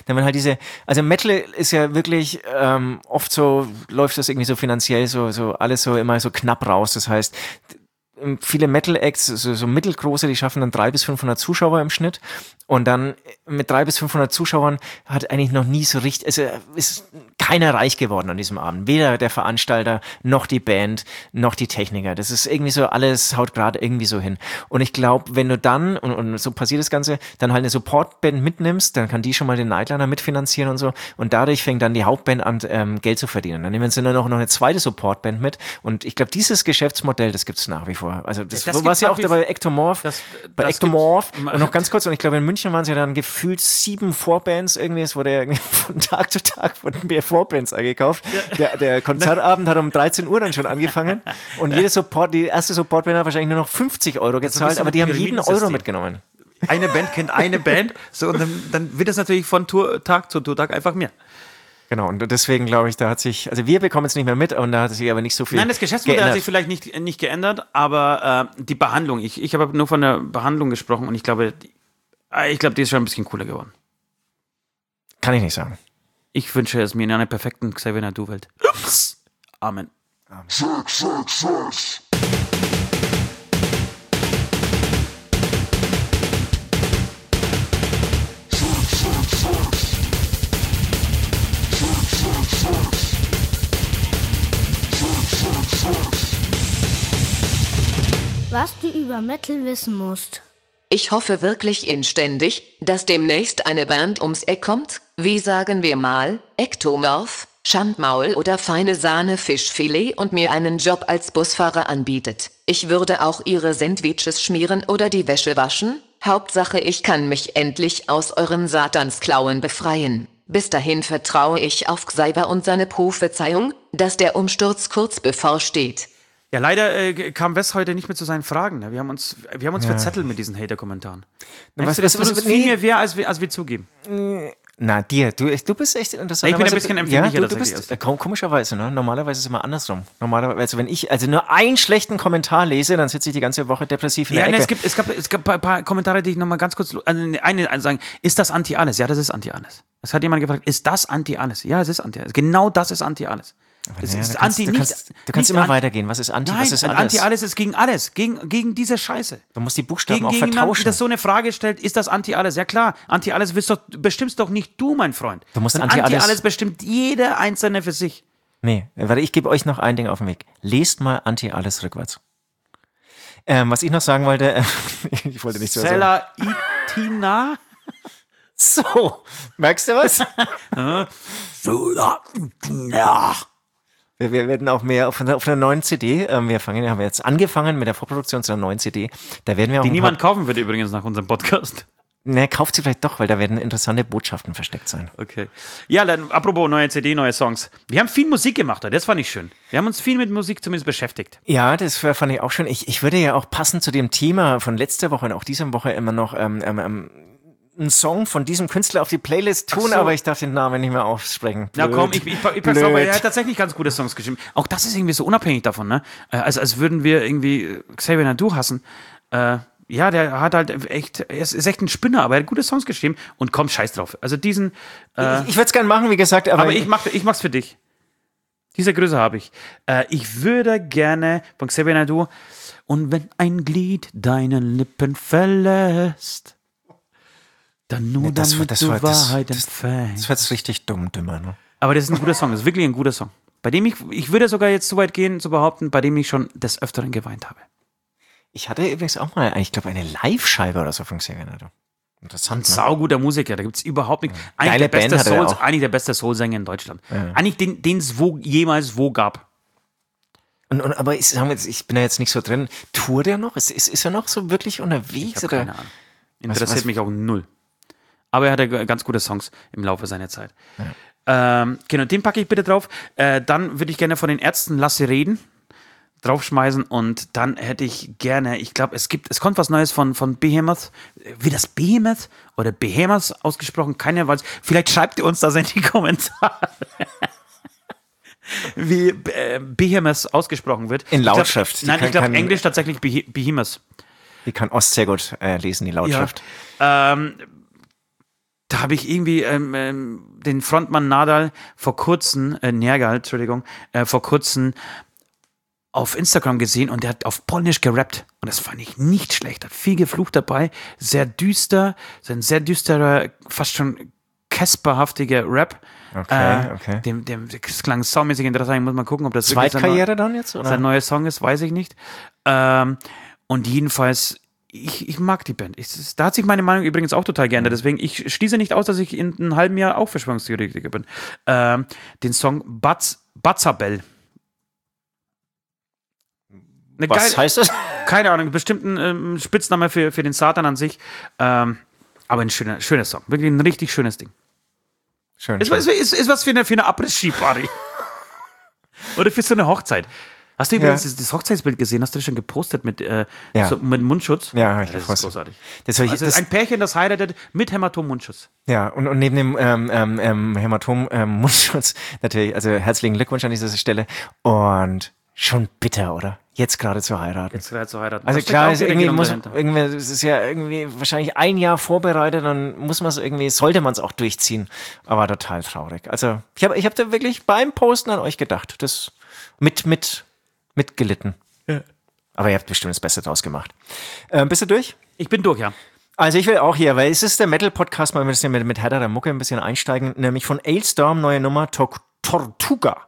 [SPEAKER 3] also Metal ist ja wirklich oft so, läuft das irgendwie so finanziell so alles so immer so knapp raus. Das heißt, viele Metal-Acts, so mittelgroße, die schaffen dann 300 bis 500 Zuschauer im Schnitt. Und dann mit 300 bis 500 Zuschauern hat eigentlich noch nie so richtig, also ist keiner reich geworden an diesem Abend. Weder der Veranstalter, noch die Band, noch die Techniker. Das ist irgendwie so, alles haut gerade irgendwie so hin. Und ich glaube, wenn du dann, und so passiert das Ganze, dann halt eine Supportband mitnimmst, dann kann die schon mal den Nightliner mitfinanzieren und so. Und dadurch fängt dann die Hauptband an, Geld zu verdienen. Dann nehmen sie nur noch eine zweite Supportband mit. Und ich glaube, dieses Geschäftsmodell, das gibt's nach wie vor. Also das war es ja auch bei Ectomorph. Bei Ectomorph. Und noch ganz kurz, und ich glaube, in München waren es ja dann gefühlt 7 Vorbands irgendwie. Es wurde ja von Tag zu Tag wurden mehr Vorbands eingekauft. Ja. Der Konzertabend hat um 13 Uhr dann schon angefangen. Und die erste Supportband hat wahrscheinlich nur noch 50 Euro gezahlt, aber die haben jeden Euro mitgenommen.
[SPEAKER 4] Eine Band kennt eine Band, so, und dann wird es natürlich von Tourtag zu Tourtag einfach mehr.
[SPEAKER 3] Genau, und deswegen glaube ich, also wir bekommen es nicht mehr mit und da hat sich aber nicht so viel
[SPEAKER 4] Nein, das Geschäftsmodell hat sich vielleicht nicht geändert, aber die Behandlung, ich habe nur von der Behandlung gesprochen und ich glaube, die ist schon ein bisschen cooler geworden.
[SPEAKER 3] Kann ich nicht sagen.
[SPEAKER 4] Ich wünsche es mir in einer perfekten Xavier Naidoo-Welt. Ups. Amen.
[SPEAKER 1] Sex.
[SPEAKER 5] Was du über Metal wissen musst.
[SPEAKER 2] Ich hoffe wirklich inständig, dass demnächst eine Band ums Eck kommt, wie sagen wir mal, Ectomorph, Schandmaul oder feine Sahne Fischfilet und mir einen Job als Busfahrer anbietet. Ich würde auch ihre Sandwiches schmieren oder die Wäsche waschen. Hauptsache ich kann mich endlich aus euren Satansklauen befreien. Bis dahin vertraue ich auf Xaver und seine Prophezeiung, dass der Umsturz kurz bevorsteht.
[SPEAKER 4] Ja, leider kam Wes heute nicht mehr zu seinen Fragen. Ne? Wir haben uns verzettelt mit diesen Hater-Kommentaren. Das würde uns viel mehr weh, als wir zugeben.
[SPEAKER 3] Na, dir, du bist echt interessant.
[SPEAKER 4] Ich bin ein bisschen empfindlicher.
[SPEAKER 3] Ja, du bist komischerweise, ne? Normalerweise ist es immer andersrum. Normalerweise, wenn ich nur einen schlechten Kommentar lese, dann sitze ich die ganze Woche depressiv in der Ecke.
[SPEAKER 4] Es gab ein paar Kommentare, die ich nochmal ganz kurz, eine sagen, ist das Anti-Alles? Ja, das ist Anti-Alles. Es hat jemand gefragt, ist das Anti-Alles? Ja, es ist Anti-Alles. Genau das ist Anti-Alles.
[SPEAKER 3] Du kannst immer weitergehen. Was ist Anti?
[SPEAKER 4] Nein,
[SPEAKER 3] was ist alles?
[SPEAKER 4] Anti-Alles ist gegen alles, gegen diese Scheiße.
[SPEAKER 3] Du musst die Buchstaben auch
[SPEAKER 4] jemanden,
[SPEAKER 3] vertauschen.
[SPEAKER 4] der so eine Frage stellt, ist das Anti-Alles? Ja klar, Anti-Alles bestimmst doch nicht du, mein Freund.
[SPEAKER 3] Du musst Anti-Alles
[SPEAKER 4] bestimmt jeder Einzelne für sich.
[SPEAKER 3] Nee, warte, ich gebe euch noch ein Ding auf den Weg. Lest mal Anti-Alles rückwärts. Was ich noch sagen wollte, ich wollte nicht so sagen.
[SPEAKER 4] Sella Itina?
[SPEAKER 3] So, merkst du was? Wir werden auch mehr auf einer neuen CD. Haben wir jetzt angefangen mit der Vorproduktion zu einer neuen CD. Da werden wir auch
[SPEAKER 4] die niemand kaufen wird übrigens nach unserem Podcast.
[SPEAKER 3] Ne, kauft sie vielleicht doch, weil da werden interessante Botschaften versteckt sein.
[SPEAKER 4] Okay. Ja, dann apropos neue CD, neue Songs. Wir haben viel Musik gemacht, das fand ich schön. Wir haben uns viel mit Musik zumindest beschäftigt.
[SPEAKER 3] Ja, das fand ich auch schön. Ich würde ja auch passend zu dem Thema von letzter Woche und auch dieser Woche immer noch einen Song von diesem Künstler auf die Playlist tun, aber ich darf den Namen nicht mehr aussprechen.
[SPEAKER 4] Blöd. Na komm, ich pack's auf, weil er hat tatsächlich ganz gute Songs geschrieben. Auch das ist irgendwie so unabhängig davon, ne? Als würden wir irgendwie Xavier Naidoo hassen. Ja, der hat halt echt, er ist echt ein Spinner, aber er hat gute Songs geschrieben und komm, scheiß drauf. Also diesen...
[SPEAKER 3] ich würde es gerne machen, wie gesagt, aber
[SPEAKER 4] ich mach's für dich. Diese Größe habe ich. Ich würde gerne von Xavier Naidoo und wenn ein Glied deine Lippen verlässt, dann nur damit du Wahrheit entfängst.
[SPEAKER 3] Das war jetzt richtig dümmer, ne?
[SPEAKER 4] Aber das ist ein guter Song, das ist wirklich ein guter Song. Bei dem ich würde sogar jetzt so weit gehen, zu behaupten, bei dem ich schon des Öfteren geweint habe.
[SPEAKER 3] Ich hatte übrigens auch mal, ich glaube, eine Live-Scheibe oder so von Xavier Naidoo. Interessant,
[SPEAKER 4] ein sauguter Musiker, da gibt es überhaupt nichts. Eigentlich der beste Soul-Sänger in Deutschland. Ja. Eigentlich den es jemals gab.
[SPEAKER 3] Aber ich bin da jetzt nicht so drin. Tourt er noch? Ist er noch so wirklich unterwegs?
[SPEAKER 4] Ich habe keine Ahnung. Interessiert mich auch null. Aber er hatte ganz gute Songs im Laufe seiner Zeit. Ja. Genau, den packe ich bitte drauf. Dann würde ich gerne von den Ärzten Lass sie reden draufschmeißen und dann hätte ich gerne, ich glaube, es kommt was Neues von Behemoth. Wie das Behemoth oder Behemoth ausgesprochen? Keiner weiß. Vielleicht schreibt ihr uns das in die Kommentare. Wie Behemoth ausgesprochen wird.
[SPEAKER 3] In Lautschrift.
[SPEAKER 4] Ich glaube Englisch tatsächlich Behemoth.
[SPEAKER 3] Die kann Ost sehr gut lesen, die Lautschrift.
[SPEAKER 4] Ja, da habe ich irgendwie den Frontmann Nergal vor kurzem auf Instagram gesehen und der hat auf Polnisch gerappt und das fand ich nicht schlecht, hat viel geflucht dabei, sehr düster, ein sehr düsterer, fast schon Casper-haftiger Rap.
[SPEAKER 3] Okay.
[SPEAKER 4] Das klang saumäßig interessant, ich muss mal gucken, ob das
[SPEAKER 3] Zweitkarriere dann jetzt, oder?
[SPEAKER 4] Sein neuer Song ist, weiß ich nicht. Und jedenfalls ich mag die Band. Da hat sich meine Meinung übrigens auch total geändert. Deswegen, ich schließe nicht aus, dass ich in einem halben Jahr auch Verschwörungstheoretiker bin. Den Song Batzabel.
[SPEAKER 3] Was heißt das?
[SPEAKER 4] Keine Ahnung, bestimmt ein Spitzname für den Satan an sich. Aber ein schöner Song. Wirklich ein richtig schönes Ding. Schön. Ist was für eine Abriss-Ski-Party. Oder für so eine Hochzeit. Hast du übrigens das Hochzeitsbild gesehen? Hast du das schon gepostet mit Mundschutz?
[SPEAKER 3] Ja,
[SPEAKER 4] das ist großartig.
[SPEAKER 3] Das
[SPEAKER 4] ein Pärchen, das heiratet mit Hämatom-Mundschutz.
[SPEAKER 3] Ja, und neben dem Hämatom-Mundschutz natürlich, also herzlichen Glückwunsch an dieser Stelle. Und schon bitter, oder? Jetzt gerade zu heiraten. Also klar, es ist ja irgendwie wahrscheinlich ein Jahr vorbereitet, dann sollte man es auch durchziehen. Aber total traurig. Also ich hab da wirklich beim Posten an euch gedacht. Das mitgelitten. Ja. Aber ihr habt bestimmt das Beste draus gemacht. Bist du durch?
[SPEAKER 4] Ich bin durch, ja.
[SPEAKER 3] Also ich will auch hier, weil es ist der Metal-Podcast, mal ein bisschen mit härterer Mucke ein bisschen einsteigen, nämlich von Ailstorm, neue Nummer, Tortuga.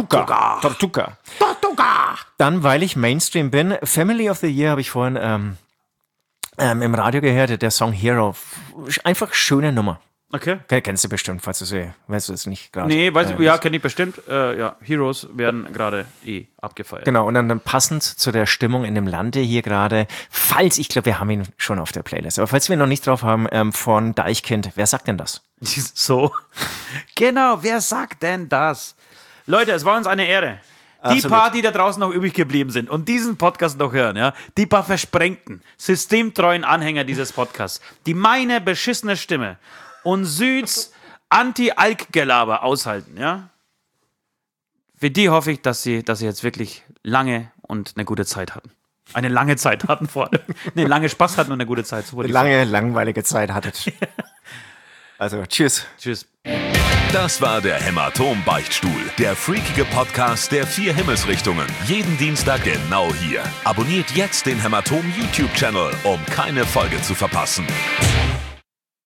[SPEAKER 3] Dann, weil ich Mainstream bin, Family of the Year habe ich vorhin im Radio gehört, der Song Hero. Einfach schöne Nummer.
[SPEAKER 4] Okay.
[SPEAKER 3] Kennst du bestimmt, falls du es nicht gerade.
[SPEAKER 4] Nee, kenne ich bestimmt. Heroes werden gerade abgefeiert.
[SPEAKER 3] Genau, und dann passend zu der Stimmung in dem Lande hier gerade, ich glaube, wir haben ihn schon auf der Playlist, aber falls wir ihn noch nicht drauf haben, von Deichkind, wer sagt denn das?
[SPEAKER 4] So. Genau, wer sagt denn das? Leute, es war uns eine Ehre. Die
[SPEAKER 3] Absolut.
[SPEAKER 4] paar, die da draußen noch übrig geblieben sind und diesen Podcast noch hören, ja, die paar versprengten, systemtreuen Anhänger dieses Podcasts, die meine beschissene Stimme und Süds Anti-Alk-Gelaber aushalten, ja. Für die hoffe ich, dass sie jetzt wirklich lange und eine gute Zeit hatten. Eine lange Zeit hatten vor allem. Ne, lange Spaß hatten und eine gute Zeit.
[SPEAKER 3] Eine lange, langweilige Zeit hattet. Also, tschüss.
[SPEAKER 4] Tschüss.
[SPEAKER 1] Das war der Hämatom-Beichtstuhl, der freakige Podcast der 4 Himmelsrichtungen. Jeden Dienstag genau hier. Abonniert jetzt den Hämatom-YouTube-Channel, um keine Folge zu verpassen.